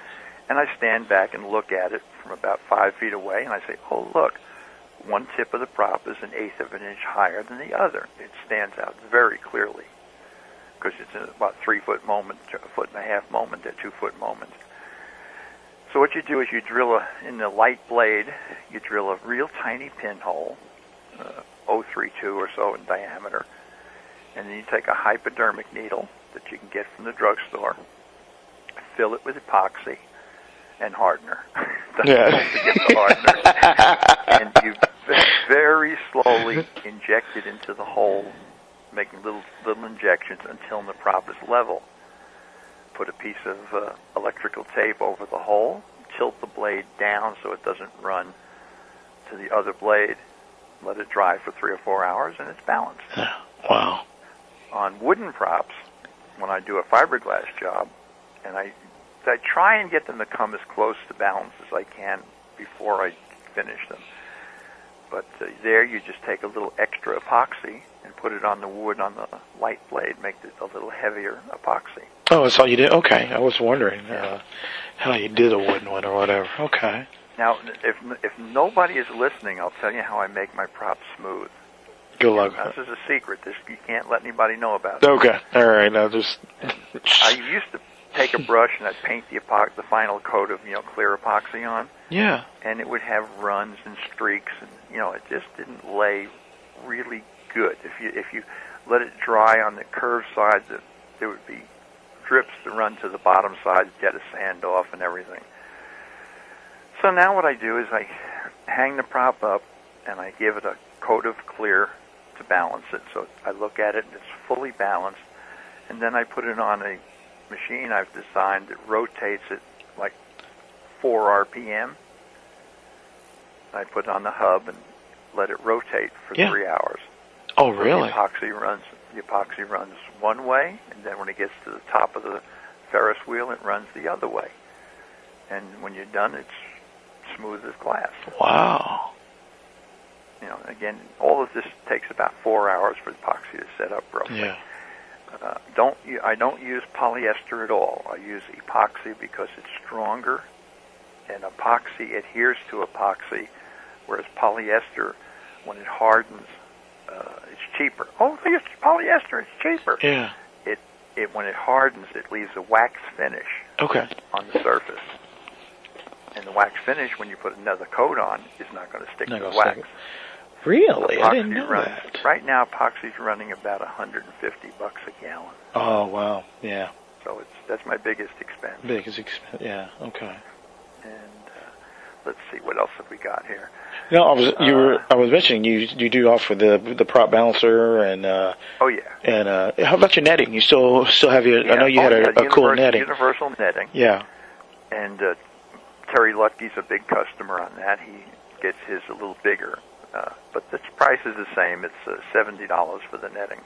And I stand back and look at it from about five feet away, and I say, oh, look, one tip of the prop is an eighth of an inch higher than the other. It stands out very clearly because it's in about three-foot moment, a foot and a half moment, a two-foot moment. So what you do is you drill a, in the light blade, you drill a real tiny pinhole, uh, oh three two or so in diameter, and then you take a hypodermic needle that you can get from the drugstore, fill it with epoxy and hardener. Yeah. To get the hardener. And you very slowly inject it into the hole, making little little injections until the prop is level. Put a piece of uh, electrical tape over the hole, tilt the blade down so it doesn't run to the other blade, let it dry for three or four hours, and it's balanced. Wow. On wooden props, when I do a fiberglass job, and I, I try and get them to come as close to balance as I can before I finish them. But uh, there you just take a little extra epoxy and put it on the wood on the light blade, make it a little heavier epoxy. Oh, that's all you did? Okay. I was wondering uh, how you did a wooden one or whatever. Okay. Now, if if nobody is listening, I'll tell you how I make my props smooth. Good luck. Now, this is a secret. This you can't let anybody know about. Okay. All right. Now just. I used to take a brush and I'd paint the epoxy, the final coat of you know clear epoxy on. Yeah. And it would have runs and streaks, and you know it just didn't lay really good. If you if you let it dry on the curved side, that there would be drips to run to the bottom side, get a sand off and everything. So now what I do is I hang the prop up and I give it a coat of clear to balance it. So I look at it and it's fully balanced, and then I put it on a machine I've designed that rotates it like four R P M. I put it on the hub and let it rotate for yeah. three hours. Oh, so really? The epoxy runs. The epoxy runs one way, and then when it gets to the top of the Ferris wheel, it runs the other way. And when you're done, it's smooth as glass. Wow. You know, again, all of this takes about four hours for the epoxy to set up roughly. Yeah. Uh, don't I don't use polyester at all. I use epoxy because it's stronger, and epoxy adheres to epoxy, whereas polyester, when it hardens, uh, it's cheaper. Oh, it's polyester, it's cheaper. Yeah. It it when it hardens, it leaves a wax finish. Okay. On the surface, and the wax finish, when you put another coat on, is not going to stick Not to the gonna wax. stick. Really? Epoxy I didn't know runs, that. Right now, epoxy's running about one hundred fifty bucks a gallon. Oh, wow. Yeah. So it's that's my biggest expense. Biggest expense. Yeah. Okay. And uh, let's see, what else have we got here? No, I was you uh, were I was mentioning you you do offer the the prop balancer and uh oh yeah and uh how about your netting? You still still have your yeah. I know you oh, had a, yeah, a cool universal, netting. Universal netting. Yeah. And uh, Terry Lutke's a big customer on that. He gets his a little bigger. Uh, but the price is the same. It's uh, seventy dollars for the netting.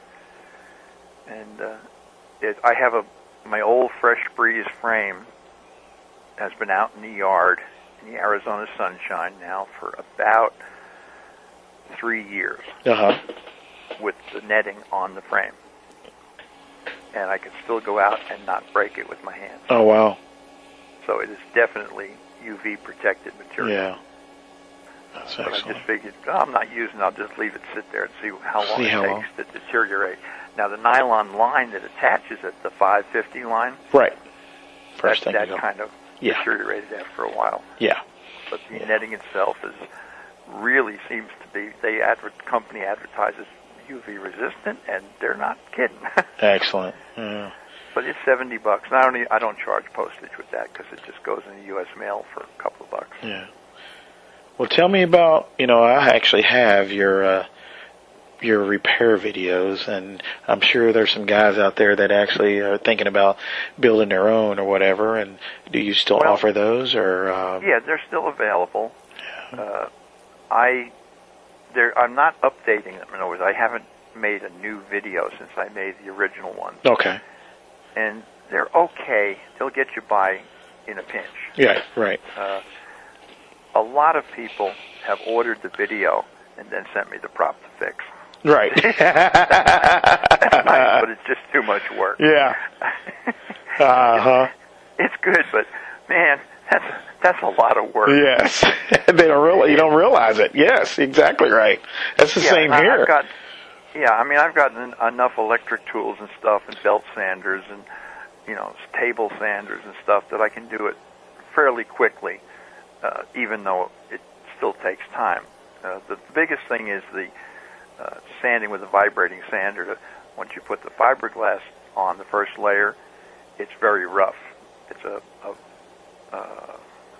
And uh, it, I have a my old Fresh Breeze frame has been out in the yard in the Arizona sunshine now for about three years Uh-huh. with the netting on the frame. And I can still go out and not break it with my hands. Oh, wow. So it is definitely U V protected material. Yeah. That's But excellent. I just figured, oh, I'm not using it. I'll just leave it sit there and see how long See it how takes long. to deteriorate. Now, the nylon line that attaches at the five fifty line, Right. First that, thing that you go. kind of Yeah. deteriorated after a while. Yeah. But the Yeah. netting itself is really seems to be, they adver- company advertises U V resistant, and they're not kidding. Excellent. Yeah. But it's seventy bucks. And I don't, e- I don't charge postage with that because it just goes in the U S mail for a couple of bucks. Yeah. Well, tell me about, you know, I actually have your uh, your repair videos, and I'm sure there's some guys out there that actually are thinking about building their own or whatever, and do you still Well, offer those? Or uh, Yeah, they're still available. Yeah. Uh, I, they're, I'm not updating them. In other words, I haven't made a new video since I made the original one. Okay. And they're okay. They'll get you by in a pinch. Yeah, right. Uh, a lot of people have ordered the video and then sent me the prop to fix. Right. That's nice, but it's just too much work. Yeah. Uh-huh. It's good, but Man, that's that's a lot of work. Yes, they don't realize, you don't realize it. Yes, exactly right. That's the yeah, same I, here. I've got, yeah, I mean, I've got en- enough electric tools and stuff, and belt sanders, and you know, table sanders and stuff that I can do it fairly quickly, uh, even though it still takes time. Uh, the biggest thing is the uh, sanding with a vibrating sander. To, once you put the fiberglass on the first layer, it's very rough. It's a a, uh,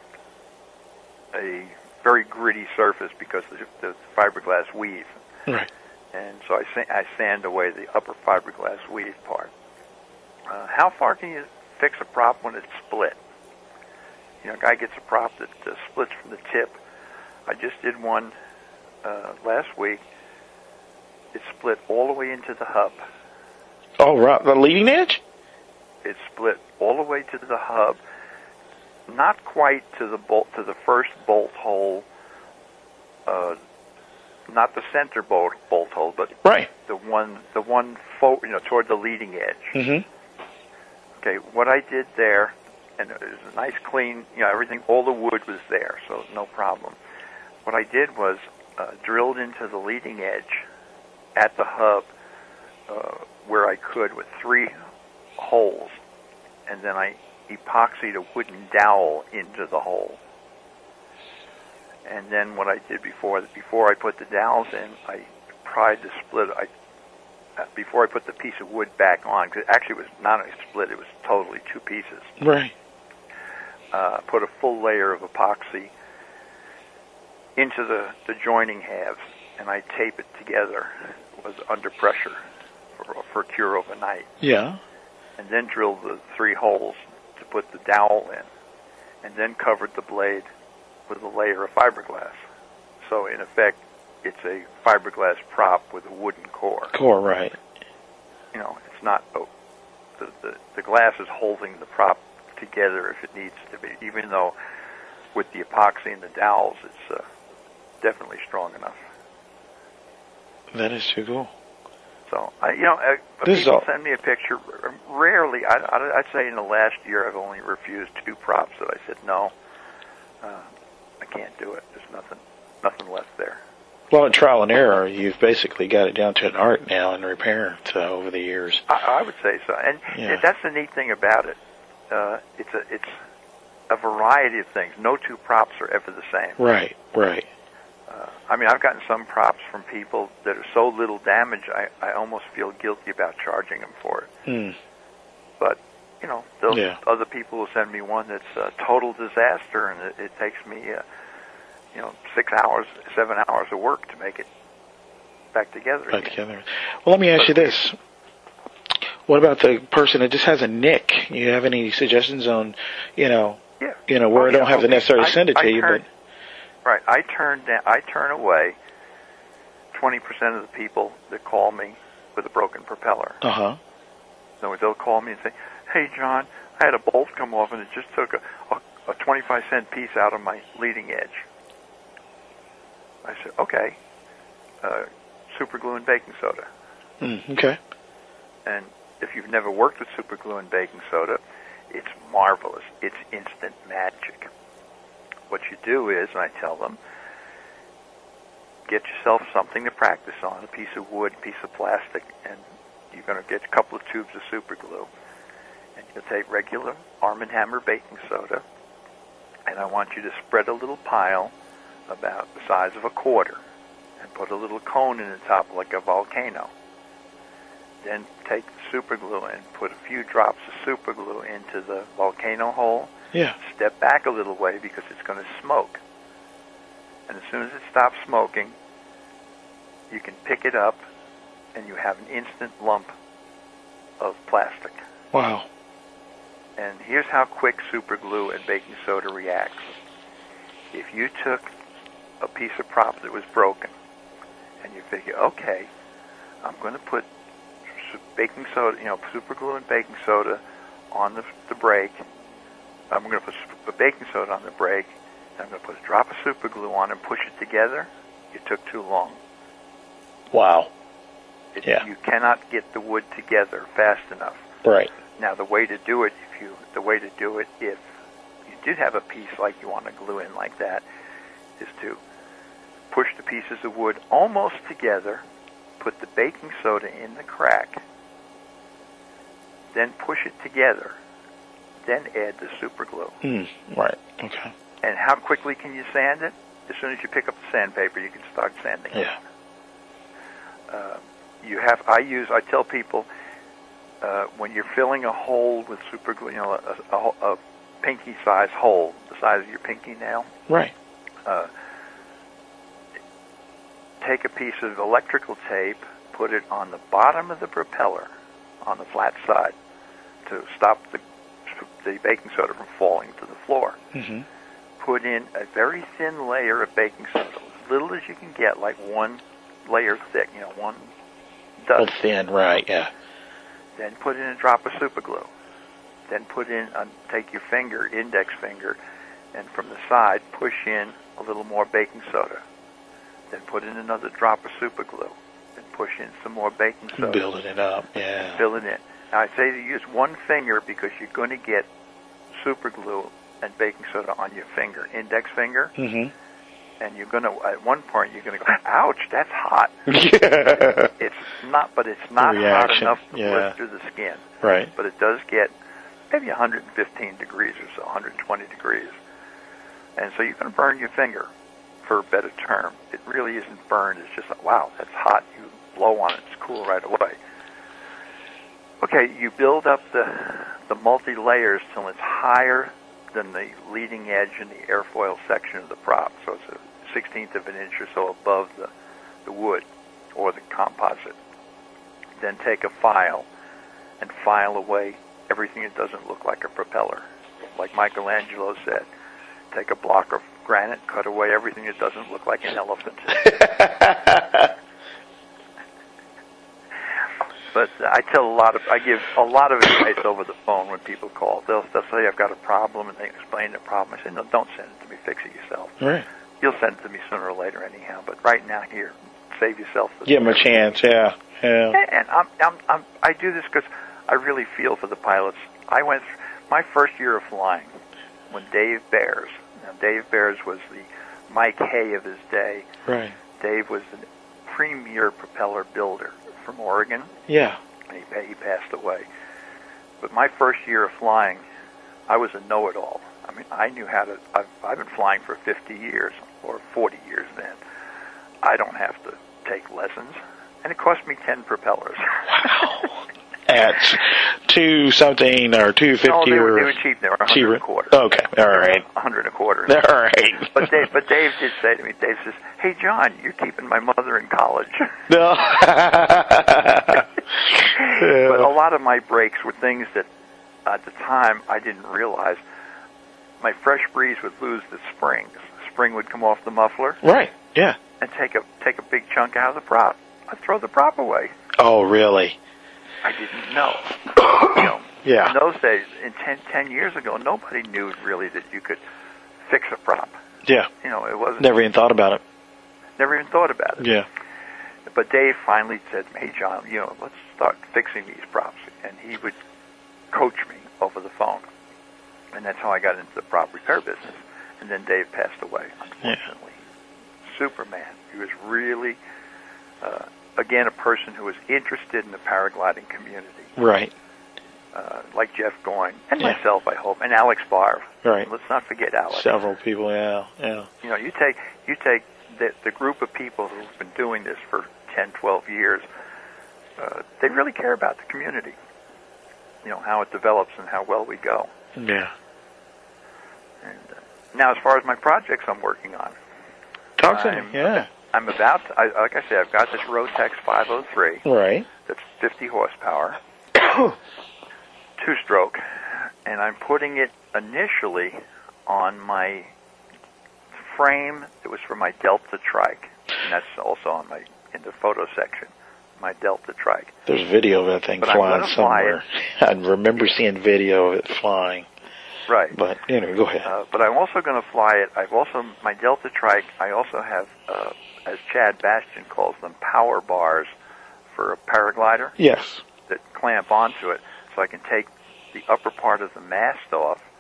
a very gritty surface because the, the fiberglass weave. Right. And so I, sa- I sand away the upper fiberglass weave part. Uh, how far can you fix a prop when it's split? You know, a guy gets a prop that uh, splits from the tip. I just did one uh, last week. It split all the way into the hub. Oh, right. The leading edge? It split all the way to the hub, not quite to the bolt, to the first bolt hole, uh, not the center bolt bolt hole, but right. the one, the one, fo- you know, toward the leading edge. Mm-hmm. Okay, what I did there, and it was a nice clean, you know, everything, all the wood was there, so no problem. What I did was uh, drilled into the leading edge at the hub uh, where I could with three holes, and then I epoxied a wooden dowel into the hole. And then what I did before before I put the dowels in, I pried the split. I uh, before I put the piece of wood back on, because actually it was not a split; it was totally two pieces. Right. Uh, put a full layer of epoxy into the, the joining halves, and I tape it together. It was under pressure for, for cure overnight. Yeah. And then drilled the three holes to put the dowel in, and then covered the blade with a layer of fiberglass. So in effect, it's a fiberglass prop with a wooden core. Core, right. You know, it's not, oh, the, the, the glass is holding the prop together if it needs to be, even though with the epoxy and the dowels, it's uh, definitely strong enough. That is too cool. So, I, you know, uh, This people all... send me a picture. Rarely, I, I, I'd say in the last year, I've only refused two props that I said, no, uh, I can't do it. There's nothing, nothing left there. Well, in trial and error, you've basically got it down to an art now in repair to, over the years. I, I would say so. And Yeah. that's the neat thing about it. Uh, it's a it's a variety of things. No two props are ever the same. Right, right. Uh, I mean, I've gotten some props from people that are so little damage, I, I almost feel guilty about charging them for it. Hmm. But, you know, those Yeah. other people will send me one that's a total disaster, and it, it takes me, uh, you know, six hours, seven hours of work to make it back together Back again. together. Well, let me ask you this. What about the person that just has a nick? You have any suggestions on, you know, Yeah. you know, where Oh, I don't yeah, have to okay. necessarily I- send it to I you, turn- but... Right. I turn down, I turn away twenty percent of the people that call me with a broken propeller. Uh-huh. So they'll call me and say, "Hey, John, I had a bolt come off and it just took a, a, a twenty-five cent piece out of my leading edge." I said, "Okay, uh, super glue and baking soda." Mm, okay. And if you've never worked with super glue and baking soda, it's marvelous. It's instant magic. What you do is, and I tell them, get yourself something to practice on, a piece of wood, a piece of plastic, and you're going to get a couple of tubes of super glue. And you'll take regular Arm and Hammer baking soda, and I want you to spread a little pile about the size of a quarter and put a little cone in the top like a volcano. Then take the super glue and put a few drops of super glue into the volcano hole. Yeah. Step back a little way because it's going to smoke. And as soon as it stops smoking, you can pick it up and you have an instant lump of plastic. Wow. And here's how quick super glue and baking soda reacts. If you took a piece of prop that was broken and you figure, okay, I'm going to put baking soda, you know, super glue and baking soda on the, the brake. I'm going to put a baking soda on the brake, and I'm going to put a drop of super glue on and push it together. It took too long. Wow. It, Yeah. You cannot get the wood together fast enough. Right. Now, the way to do it, if you, the way to do it, if you did have a piece like you want to glue in like that, is to push the pieces of wood almost together, put the baking soda in the crack, then push it together, then add the super glue. Mm, right. Okay. And how quickly can you sand it? As soon as you pick up the sandpaper, you can start sanding it. Yeah. Uh, you have. I use. I tell people uh, when you're filling a hole with super glue, you know, a, a, a pinky-size hole, the size of your pinky nail. Right. Uh, take a piece of electrical tape, put it on the bottom of the propeller, on the flat side, to stop the the baking soda from falling to the floor. Mm-hmm. Put in a very thin layer of baking soda, as little as you can get, like one layer thick, you know, one Well, dust. thin, right? Yeah. Then put in a drop of super glue. Then put in, a, take your finger, index finger, and from the side push in a little more baking soda. Then put in another drop of super glue. Then push in some more baking soda. Building it up, yeah. Fill it in. Now, I say to use one finger because you're going to get super glue and baking soda on your finger, index finger, Mm-hmm. and you're going to, at one point, you're going to go, ouch, that's hot. Yeah. It's not, but it's not hot Reaction, enough to yeah. blister the skin. Right. But it does get maybe one hundred fifteen degrees or so, one hundred twenty degrees. And so you're going to burn your finger, for a better term. It really isn't burned. It's just like, wow, that's hot. You blow on it, it's cool right away. Okay, you build up the the multi-layers till it's higher than the leading edge in the airfoil section of the prop. So it's a sixteenth of an inch or so above the, the wood or the composite. Then take a file and file away everything that doesn't look like a propeller. Like Michelangelo said, take a block of granite, cut away everything that doesn't look like an elephant. But I tell a lot of, I give a lot of advice over the phone when people call. They'll, they'll say, I've got a problem, and they explain the problem. I say, no, don't send it to me. Fix it yourself. Right. You'll send it to me sooner or later anyhow. But right now, here, save yourself. The Give them a chance, yeah. Yeah. And I'm, I'm, I'm, I do this because I really feel for the pilots. I went through my first year of flying when Dave Bears, now Dave Bears was the Mike Hay of his day. Right. Dave was the premier propeller builder from Oregon. Yeah. And he, he passed away. But my first year of flying, I was a know-it-all. I mean, I knew how to, I've, I've been flying for fifty years, or forty years then. I don't have to take lessons. And it cost me ten propellers. Wow. At two something or two fifty no, they or were, they were cheap. They were a hundred cheaper? a quarter. Okay, all right. A hundred a quarter. All right. But Dave, but Dave did say to me, Dave says, "Hey John, you're keeping my mother in college." No. But a lot of my breaks were things that, at the time, I didn't realize. My Fresh Breeze would lose the springs. The spring would come off the muffler. Right. Yeah. And take a take a big chunk out of the prop. I'd throw the prop away. Oh, really? I didn't know. You know, Yeah. in those days, in ten, ten years ago, nobody knew really that you could fix a prop. Yeah. You know, it wasn't. Never even thought about it. Never even thought about it. Yeah. But Dave finally said, "Hey, John, you know, let's start fixing these props." And he would coach me over the phone. And that's how I got into the prop repair business. And then Dave passed away, unfortunately. Yeah. Superman. He was really, uh, again, a person who was interested in the paragliding community. Right. Uh, like Jeff Goyne, and Yeah. myself, I hope, and Alex Barr. Right. Let's not forget Alex. Several people, yeah. Yeah. You know, you take you take the, the group of people who've been doing this for ten, twelve years, uh, they really care about the community. You know, how it develops and how well we go. Yeah. And uh, now, as far as my projects I'm working on, Talk to I'm, me, yeah. I'm about, to, I, like I say, I've got this Rotex five oh three. Right. That's fifty horsepower, two-stroke, and I'm putting it initially on my frame that was for my Delta Trike, and that's also on my in the photo section, my Delta Trike. There's video of that thing But I'm flying gonna fly somewhere. I remember seeing video of it flying. Right. But, you know, go ahead. Uh, but I'm also going to fly it. I've also, my Delta Trike, I also have, uh, as Chad Bastian calls them, power bars for a paraglider. Yes. That clamp onto it, so I can take the upper part of the mast off,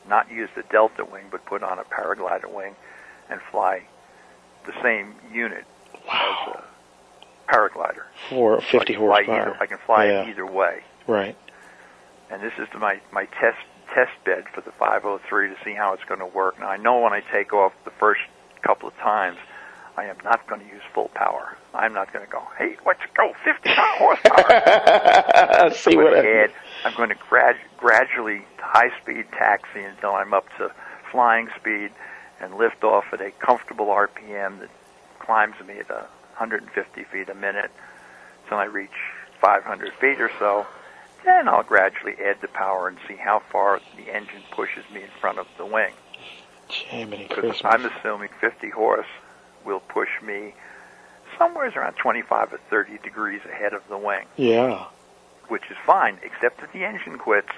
not use the Delta wing, but put on a paraglider wing and fly the same unit wow. as a paraglider. For fifty so I can horsepower. Fly either, I can fly yeah. it either way. Right. And this is my, my test test bed for the five oh three to see how it's going to work. Now, I know when I take off the first couple of times, I am not going to use full power. I'm not going to go, hey, let's go, fifty horsepower. See I'm what going I... to add, I'm going to grad, gradually high-speed taxi until I'm up to flying speed and lift off at a comfortable R P M that climbs me at one hundred fifty feet a minute until I reach five hundred feet or so. Then I'll gradually add the power and see how far the engine pushes me in front of the wing. Jiminy Because Christmas. I'm assuming fifty horse will push me somewhere around twenty-five or thirty degrees ahead of the wing. Yeah. Which is fine, except that the engine quits.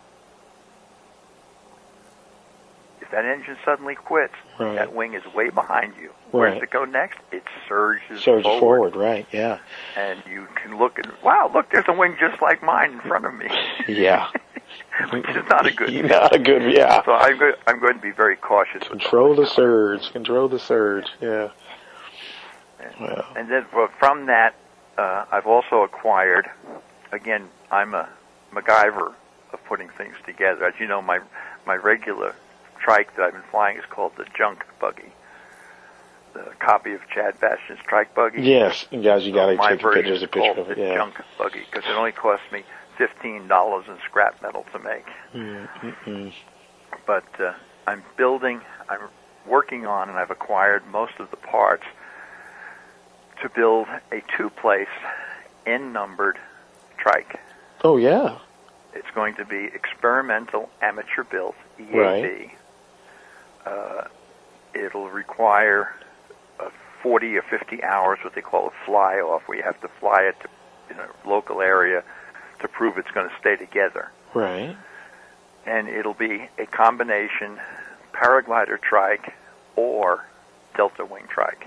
If that engine suddenly quits, right. that wing is way behind you. Where right. does it go next? It surges surges forward. forward. Right, yeah. And you can look and, wow, look, there's a wing just like mine in front of me. Yeah. Which is not a good Not a good, yeah. So I'm, go- I'm going to be very cautious. Control the surge. Control the surge, yeah. And, well. and then well, from that, uh, I've also acquired, again, I'm a MacGyver of putting things together. As you know, my my regular trike that I've been flying is called the Junk Buggy. The copy of Chad Bastian's trike buggy. Yes, and guys, you got to so take a picture, a picture of it. The Yeah. Junk Buggy, because it only cost me fifteen dollars in scrap metal to make. Mm-mm. But uh, I'm building, I'm working on, and I've acquired most of the parts to build a two-place, N-numbered trike. Oh yeah. It's going to be experimental, amateur-built, E A B. Right. Uh, it'll require uh, forty or fifty hours, what they call a fly-off, where you have to fly it to, in a local area to prove it's going to stay together. Right. And it'll be a combination paraglider trike or delta wing trike.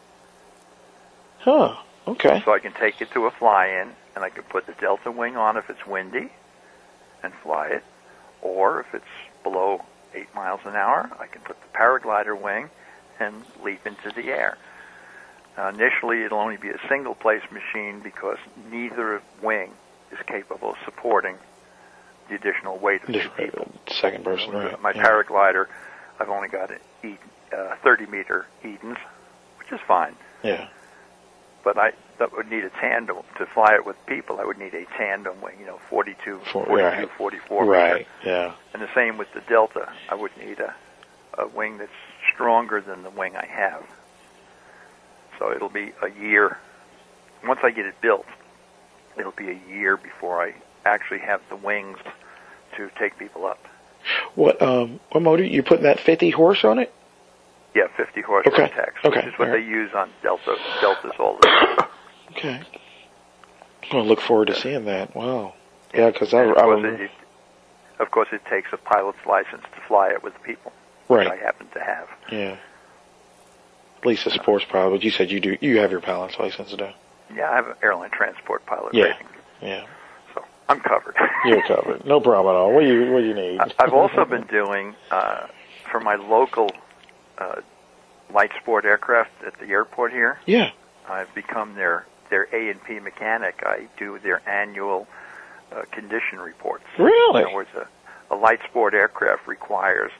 Huh. Okay. So I can take it to a fly-in, and I can put the delta wing on if it's windy and fly it, or if it's below eight miles an hour, I can put the paraglider wing and leap into the air. Now, initially, it'll only be a single-place machine because neither wing is capable of supporting the additional weight of two people. Second person, right. My yeah. paraglider, I've only got a uh, thirty-meter Edens, which is fine. Yeah. But I that would need a tandem. To fly it with people, I would need a tandem wing, you know, forty-two, For, forty-two, right. forty-four Right, meter. yeah. And the same with the Delta. I would need a, a wing that's stronger than the wing I have. So it'll be a year. Once I get it built, it'll be a year before I actually have the wings to take people up. What um what motor you putting that fifty horse on it? Yeah, fifty horse Okay. Rotax, Okay. which is what All they right. use on Delta Deltas all the time. Okay. I'll look forward to seeing that. Wow. Yeah, because I, And of I course, would, it, it, of course, it takes a pilot's license to fly it with people, right. which I happen to have. Yeah. At least a sports pilot. But you said you do. You have your pilot's license, though. Yeah, I have an airline transport pilot Yeah. rating, Yeah. so I'm covered. You're covered. No problem at all. What do you What do you need? I- I've also been doing uh, for my local uh, light sport aircraft at the airport here. Yeah. I've become their their A and P mechanic. I do their annual uh, condition reports. Really? In other words, a, a light sport aircraft requires,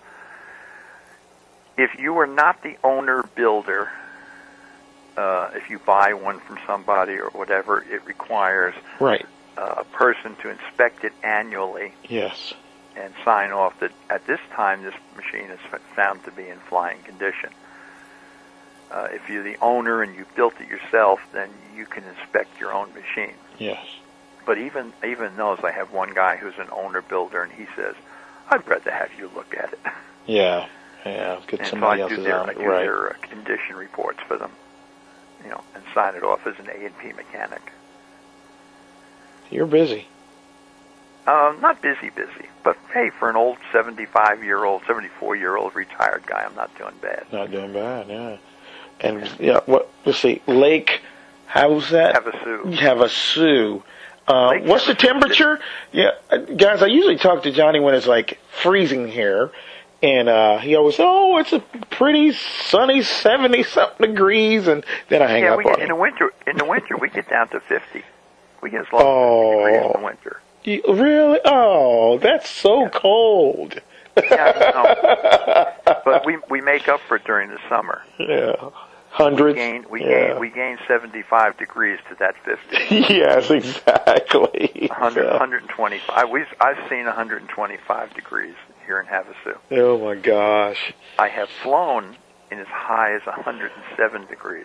if you are not the owner builder, uh, if you buy one from somebody or whatever, it requires Right. uh, a person to inspect it annually Yes. and sign off that at this time this machine is f- found to be in flying condition. Uh, if you're the owner and you built it yourself, then you can inspect your own machine. Yes. But even even those, I have one guy who's an owner builder, and he says, "I'd rather have you look at it." Yeah. Yeah. Get And so somebody I do else's their on I it. do Right. their uh, condition reports for them, you know, and sign it off as an A and P mechanic. You're busy. Um, not busy, busy, but hey, for an old seventy-five-year-old, seventy-four-year-old retired guy, I'm not doing bad. Not doing bad. Yeah. And yeah. What? Let's see. Lake. How's that? Havasu. Havasu. Uh, Lake what's the Havasu- temperature? Yeah, uh, guys, I usually talk to Johnny when it's like freezing here. And uh, he always said, oh, it's a pretty sunny seventy-something degrees. And then I hang Yeah, up we on get, in the him. winter. In the winter, we get down to fifty. We get as low as Oh. fifty degrees in the winter. You, really? Oh, that's so cold. Yeah, I know. But we we make up for it during the summer. Yeah. Hundreds. We gain we yeah. gain we gain seventy-five degrees to that fifty. Yes, exactly. one hundred, Yeah. one hundred twenty-five. We've, I've seen one hundred twenty-five degrees here in Havasu. Oh my gosh. I have flown in as high as one hundred seven degrees.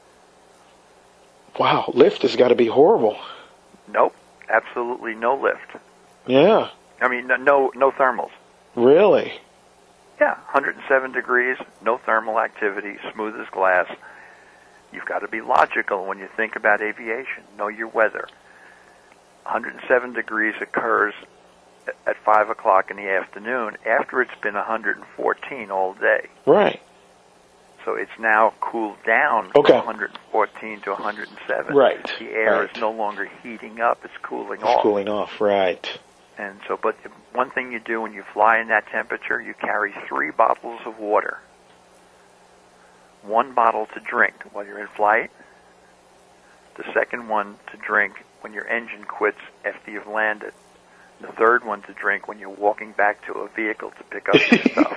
Wow, lift has got to be horrible. Nope, absolutely no lift. Yeah, I mean, no no, no thermals. really. Yeah, one hundred seven degrees, no thermal activity, smooth as glass. You've got to be logical when you think about aviation. Know your weather. one hundred seven degrees occurs at five o'clock in the afternoon after it's been one hundred fourteen all day. Right. So it's now cooled down Okay. from one hundred fourteen to one hundred seven. Right, The air right. is no longer heating up, it's cooling It's off. cooling off, right. And so, but one thing you do when you fly in that temperature, you carry three bottles of water. One bottle to drink while you're in flight. The second one to drink when your engine quits after you've landed. The third one to drink when you're walking back to a vehicle to pick up your stuff.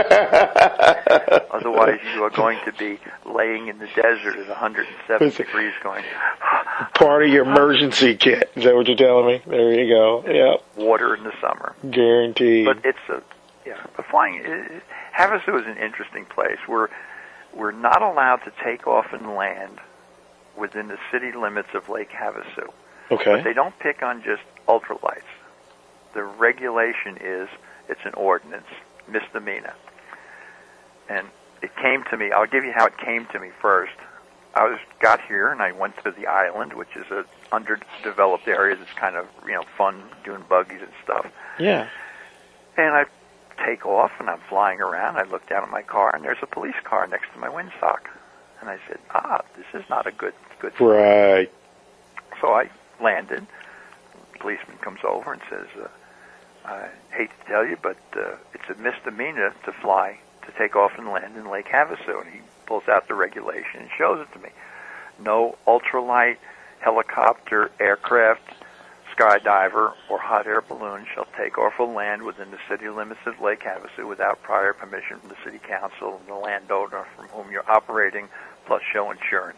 Otherwise, you are going to be laying in the desert at one hundred seven degrees going... Part of your emergency kit. Is that what you're telling me? There you go. Yep. Water in the summer. Guaranteed. But it's a... Yeah, but flying... It, Havasu is an interesting place. We're, we're not allowed to take off and land within the city limits of Lake Havasu. Okay. But they don't pick on just ultralights. The regulation is, it's an ordinance, misdemeanor. And it came to me, I'll give you how it came to me first. I was got here and I went to the island, which is a underdeveloped area that's kind of, you know, fun doing buggies and stuff. Yeah. And I take off and I'm flying around. I look down at my car and there's a police car next to my windsock. And I said, ah, this is not a good, good sign. Right. So I landed. The policeman comes over and says, uh, I hate to tell you, but uh, it's a misdemeanor to fly, to take off and land in Lake Havasu. And he pulls out the regulation and shows it to me. No ultralight, helicopter, aircraft, skydiver, or hot air balloon shall take off or land within the city limits of Lake Havasu without prior permission from the city council and the landowner from whom you're operating, plus show insurance.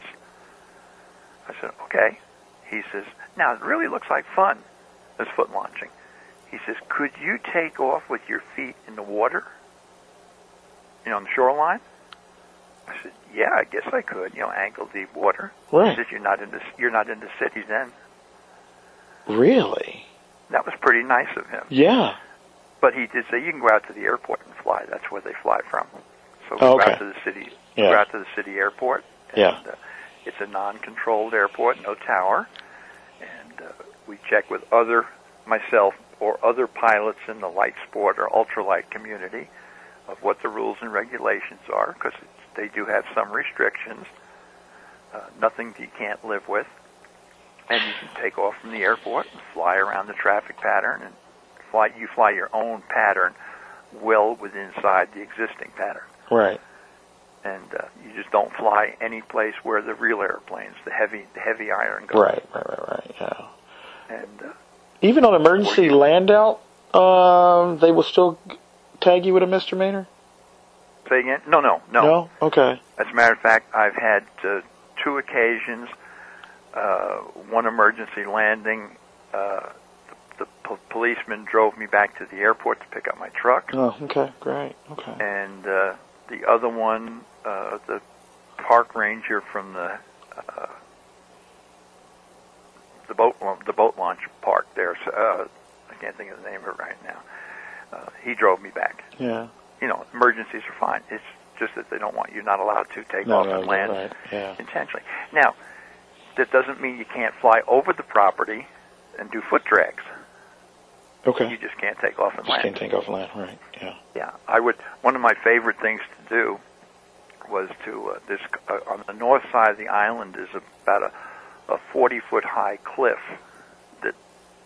I said, okay. He says, now it really looks like fun, this foot launching. He says, could you take off with your feet in the water? You know, on the shoreline? I said, yeah, I guess I could, you know, ankle deep water. Right. He says, you're not in the, you're not in the city then. Really? That was pretty nice of him. Yeah. But he did say, you can go out to the airport and fly. That's where they fly from. So we Oh, go okay. out to the city, Yeah. go out to the city airport. And, Yeah. uh, it's a non-controlled airport, no tower. And uh, we check with other, myself, or other pilots in the light sport or ultralight community of what the rules and regulations are, because they do have some restrictions, uh, nothing that you can't live with. And you can take off from the airport and fly around the traffic pattern, and fly. You fly your own pattern well within inside the existing pattern. Right. And uh, you just don't fly any place where the real airplanes, the heavy, the heavy iron go. Right, right, right, right, yeah. And uh, Even on emergency land out, um, they will still tag you with a misdemeanor? say again? No, no, no. No? Okay. As a matter of fact, I've had uh, two occasions. Uh, one emergency landing, uh, the, the po- policeman drove me back to the airport to pick up my truck. Oh, okay, great, okay. And uh, the other one, uh, the park ranger from the uh, the boat the boat launch park there. So, uh, I can't think of the name of it right now. Uh, he drove me back. Yeah. You know, emergencies are fine. It's just that they don't want you're not allowed to take No, off no, and land right, yeah. intentionally. Now, that doesn't mean you can't fly over the property and do foot drags. Okay. You just can't take off and Just land. can't take off land, right, yeah. Yeah, I would. One of my favorite things to do was to uh, this uh, on the north side of the island is about a a forty foot high cliff that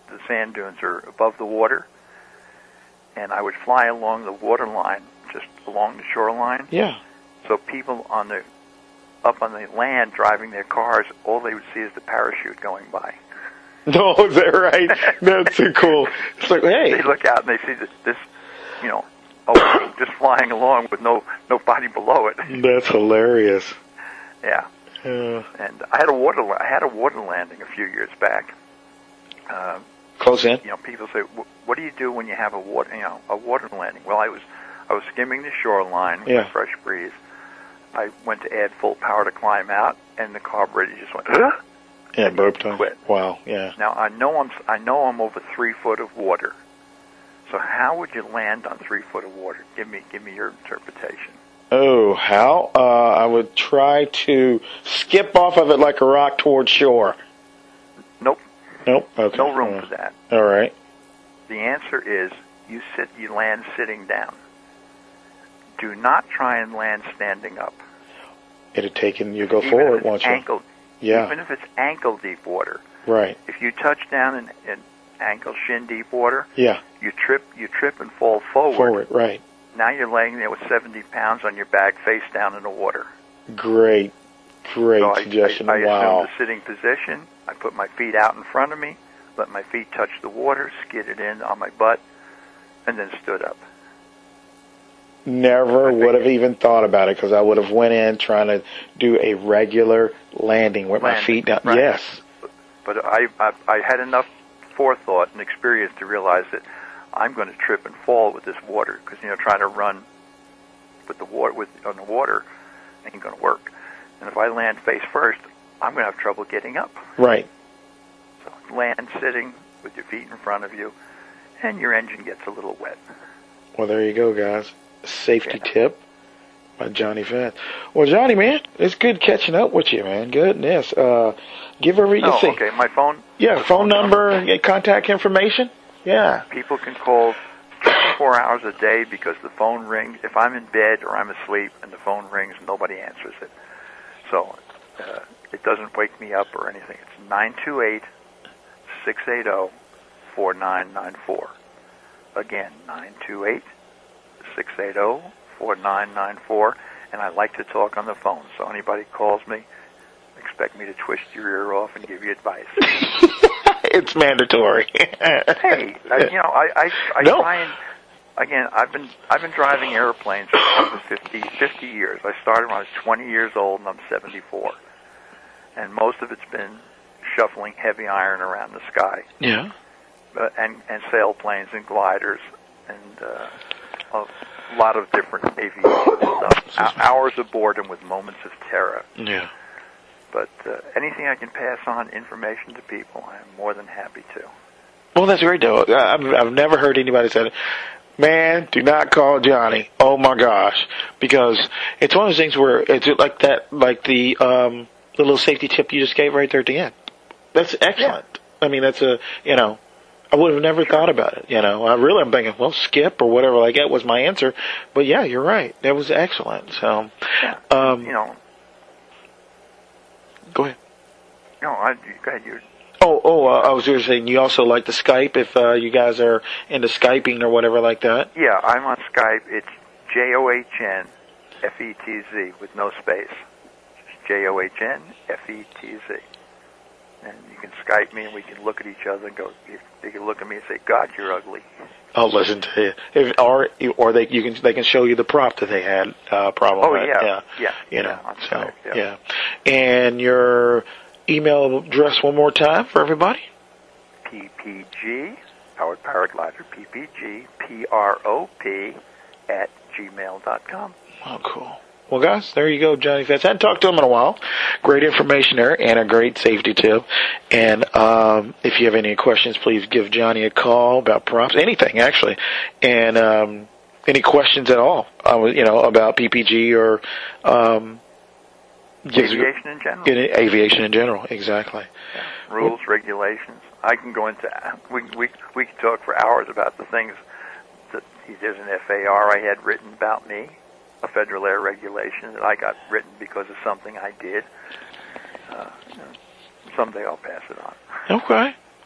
the sand dunes are above the water, and I would fly along the water line, just along the shoreline. Yeah. So people on the up on the land driving their cars, all they would see is the parachute going by. No, is that right? That's so cool. It's like, hey. They look out and they see this, this you know, oh, just flying along with no nobody below it. That's hilarious. Yeah. Uh, and I had a water I had a water landing a few years back. Uh, Close in. You know, people say, "What do you do when you have a water, you know, a water landing?" Well, I was I was skimming the shoreline with Yeah. a fresh breeze. I went to add full power to climb out, and the carburetor just went. Huh? Yeah, burp time. Quit. Wow. Yeah. Now I know I'm I know I'm over three foot of water. So how would you land on three foot of water? Give me give me your interpretation. Oh, how? Uh, I would try to skip off of it like a rock towards shore. Nope. Nope. Okay. No room Uh, for that. All right. The answer is you sit you land sitting down. Do not try and land standing up. It'd taken you go Even forward, if won't it's you? ankle, Yeah. Even if it's ankle deep water. Right. If you touch down in, in ankle shin deep water, Yeah. you trip you trip and fall forward. Forward. Right. Now you're laying there with seventy pounds on your back, face down in the water. Great. Great So I, suggestion. I, I wow. assumed the sitting position. I put my feet out in front of me, let my feet touch the water, skidded in on my butt, and then stood up. Never would have even thought about it because I would have went in trying to do a regular landing with my Landing, feet down. right. Yes. But I, I I had enough forethought and experience to realize that I'm going to trip and fall with this water because, you know, trying to run with the water with on the water ain't going to work. And if I land face first, I'm going to have trouble getting up. Right. So land sitting with your feet in front of you, and your engine gets a little wet. Well, there you go, guys. Safety Yeah. tip by Johnny Fett. Well, Johnny, man, it's good catching up with you, man. Goodness. Uh, give her, you Oh, see. okay. My phone. Yeah, the phone number, yeah, contact information. Yeah. People can call twenty-four hours a day because the phone rings. If I'm in bed or I'm asleep and the phone rings, nobody answers it. So uh, it doesn't wake me up or anything. It's nine two eight, six eight zero, four nine nine four. Again, nine two eight, six eight zero, four nine nine four. And I like to talk on the phone, so anybody calls me, expect me to twist your ear off and give you advice. It's mandatory. Hey, I, you know, I I, I No. try and again, I've been I've been driving airplanes for over fifty, fifty years. I started when I was twenty years old, and I'm seventy-four, and most of it's been shuffling heavy iron around the sky, Yeah. uh, and and sailplanes and gliders, and uh, a lot of different aviation stuff. Hou- Hours of boredom with moments of terror. Yeah. But uh, anything I can pass on information to people, I'm more than happy to. Well, that's great, though. I- I've, I've never heard anybody say, man, do not call Johnny. Oh, my gosh. Because it's one of those things where it's like that, like the, um, the little safety tip you just gave right there at the end. That's excellent. I mean, that's a, you know, I would have never thought about it, you know. I really am thinking, well, skip or whatever like that was my answer. But, yeah, you're right. That was excellent. So, Yeah. um, You know, go ahead. no, I, go ahead. You. Oh, oh, uh, I was just saying you also like to Skype if uh, you guys are into Skyping or whatever like that. Yeah, I'm on Skype. It's J O H N F E T Z with no space. J O H N F E T Z. And you can Skype me and we can look at each other and go, they can look at me and say, God, you're ugly. I'll listen to you. If, or or they you can they can show you the prop that they had uh, problem Oh, with. yeah. yeah, Yeah. You know, Yeah, on so Skype, yeah. yeah. And your email address one more time for everybody. P P G, Powered Paraglider, P P G, P R O P, at gmail dot com. Oh, cool. Well, guys, there you go, Johnny Fetz. I hadn't talked to him in a while. Great information there and a great safety tip. And um, if you have any questions, please give Johnny a call about props, anything, actually. And um, any questions at all, uh, you know, about P P G or um, Aviation in general. in aviation in general, exactly. Yeah. Rules, regulations. I can go into, we, we, we can talk for hours about the things that, there's an F A R I had written about me, a federal air regulation that I got written because of something I did. Uh, someday I'll pass it on. Okay.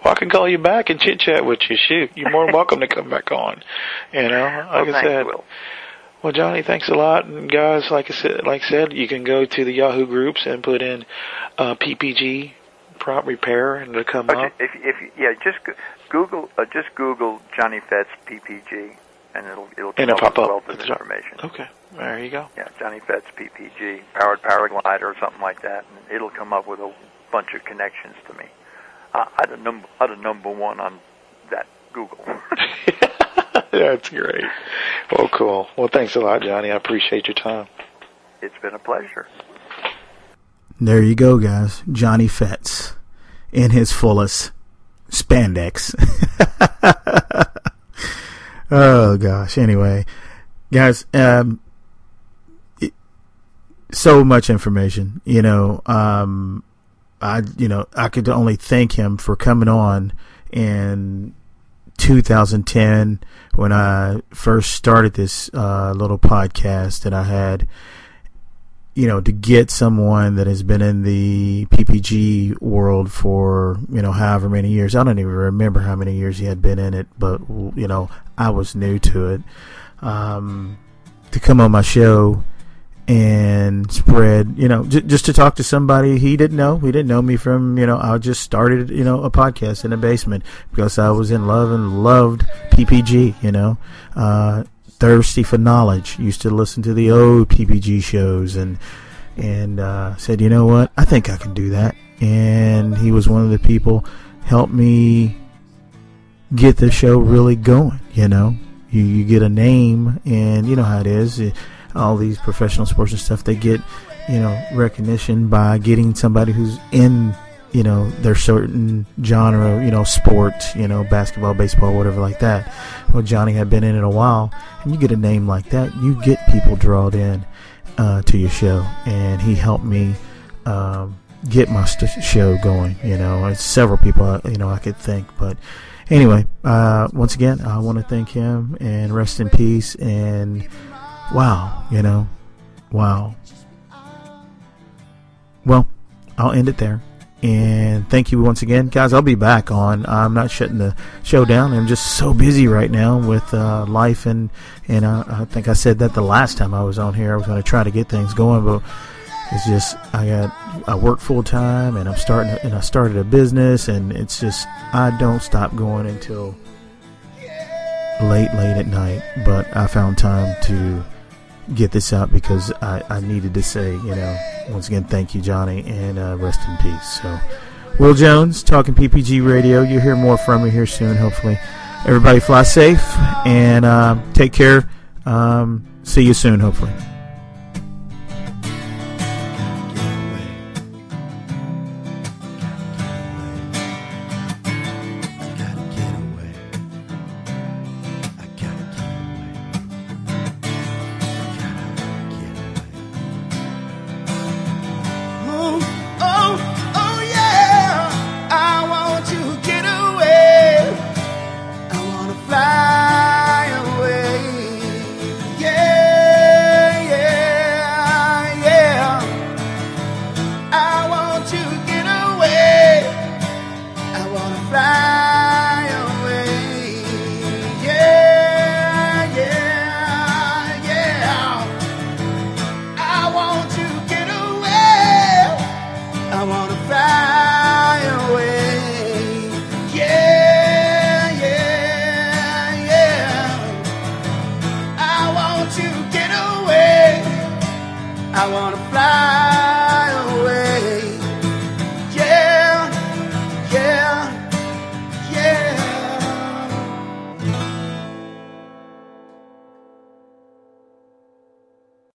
Well, I can call you back and chit chat with you. Shoot, you're more than welcome to come back on. You know, like well, I thanks, said. Will. Well, Johnny, thanks a lot. And guys, like I said, like I said, you can go to the Yahoo groups and put in uh, P P G prop repair, and it'll come But up. If, if yeah, just Google uh, just Google Johnny Fett's P P G, and it'll it'll come And it'll up pop with up. a wealth of That's information. right. Okay, there you go. Yeah, Johnny Fett's P P G, powered paraglider or something like that, and it'll come up with a bunch of connections to me. Uh, I'd a number I'd a number one on that Google. That's great. Well, cool. Well, thanks a lot, Johnny. I appreciate your time. It's been a pleasure. There you go, guys. Johnny Fetz in his fullest spandex. Oh, gosh. Anyway, guys, um, it, so much information, you know, um, I, you know, I could only thank him for coming on in two thousand ten when I first started this uh, little podcast that I had. You know, to get someone that has been in the P P G world for, you know, however many years. I don't even remember how many years he had been in it, but, you know, I was new to it. Um, to come on my show and spread, you know, j- just to talk to somebody he didn't know. He didn't know me from, you know, I just started, you know, a podcast in the basement because I was in love and loved P P G, you know. Uh, thirsty for knowledge. Used to listen to the old P P G shows and and uh, said, you know what, I think I can do that. And he was one of the people helped me get the show really going. You know, you, you get a name, and you know how it is. It, all these professional sports and stuff, they get, you know, recognition by getting somebody who's in, you know, their certain genre, you know, sports, you know, basketball, baseball, whatever like that. Well, Johnny had been in it a while, and you get a name like that, you get people drawn in uh, to your show, and he helped me um, get my st- show going, you know. It's several people, you know, I could think, but anyway, uh, once again, I want to thank him, and rest in peace, and wow, you know, wow. Well, I'll end it there. And thank you once again, guys. I'll be back on. I'm not shutting the show down. I'm just so busy right now with uh, life, and and uh, I think I said that the last time I was on here. I was going to try to get things going, but it's just I got I work full time, and I'm starting and I started a business, and it's just I don't stop going until late, late at night. But I found time to get this out because I, I needed to say, you know, once again, thank you, Johnny, and uh, rest in peace. So, Will Jones, Talking P P G Radio. You'll hear more from me here soon, hopefully. Everybody fly safe, and uh, take care. Um, see you soon, hopefully. Fly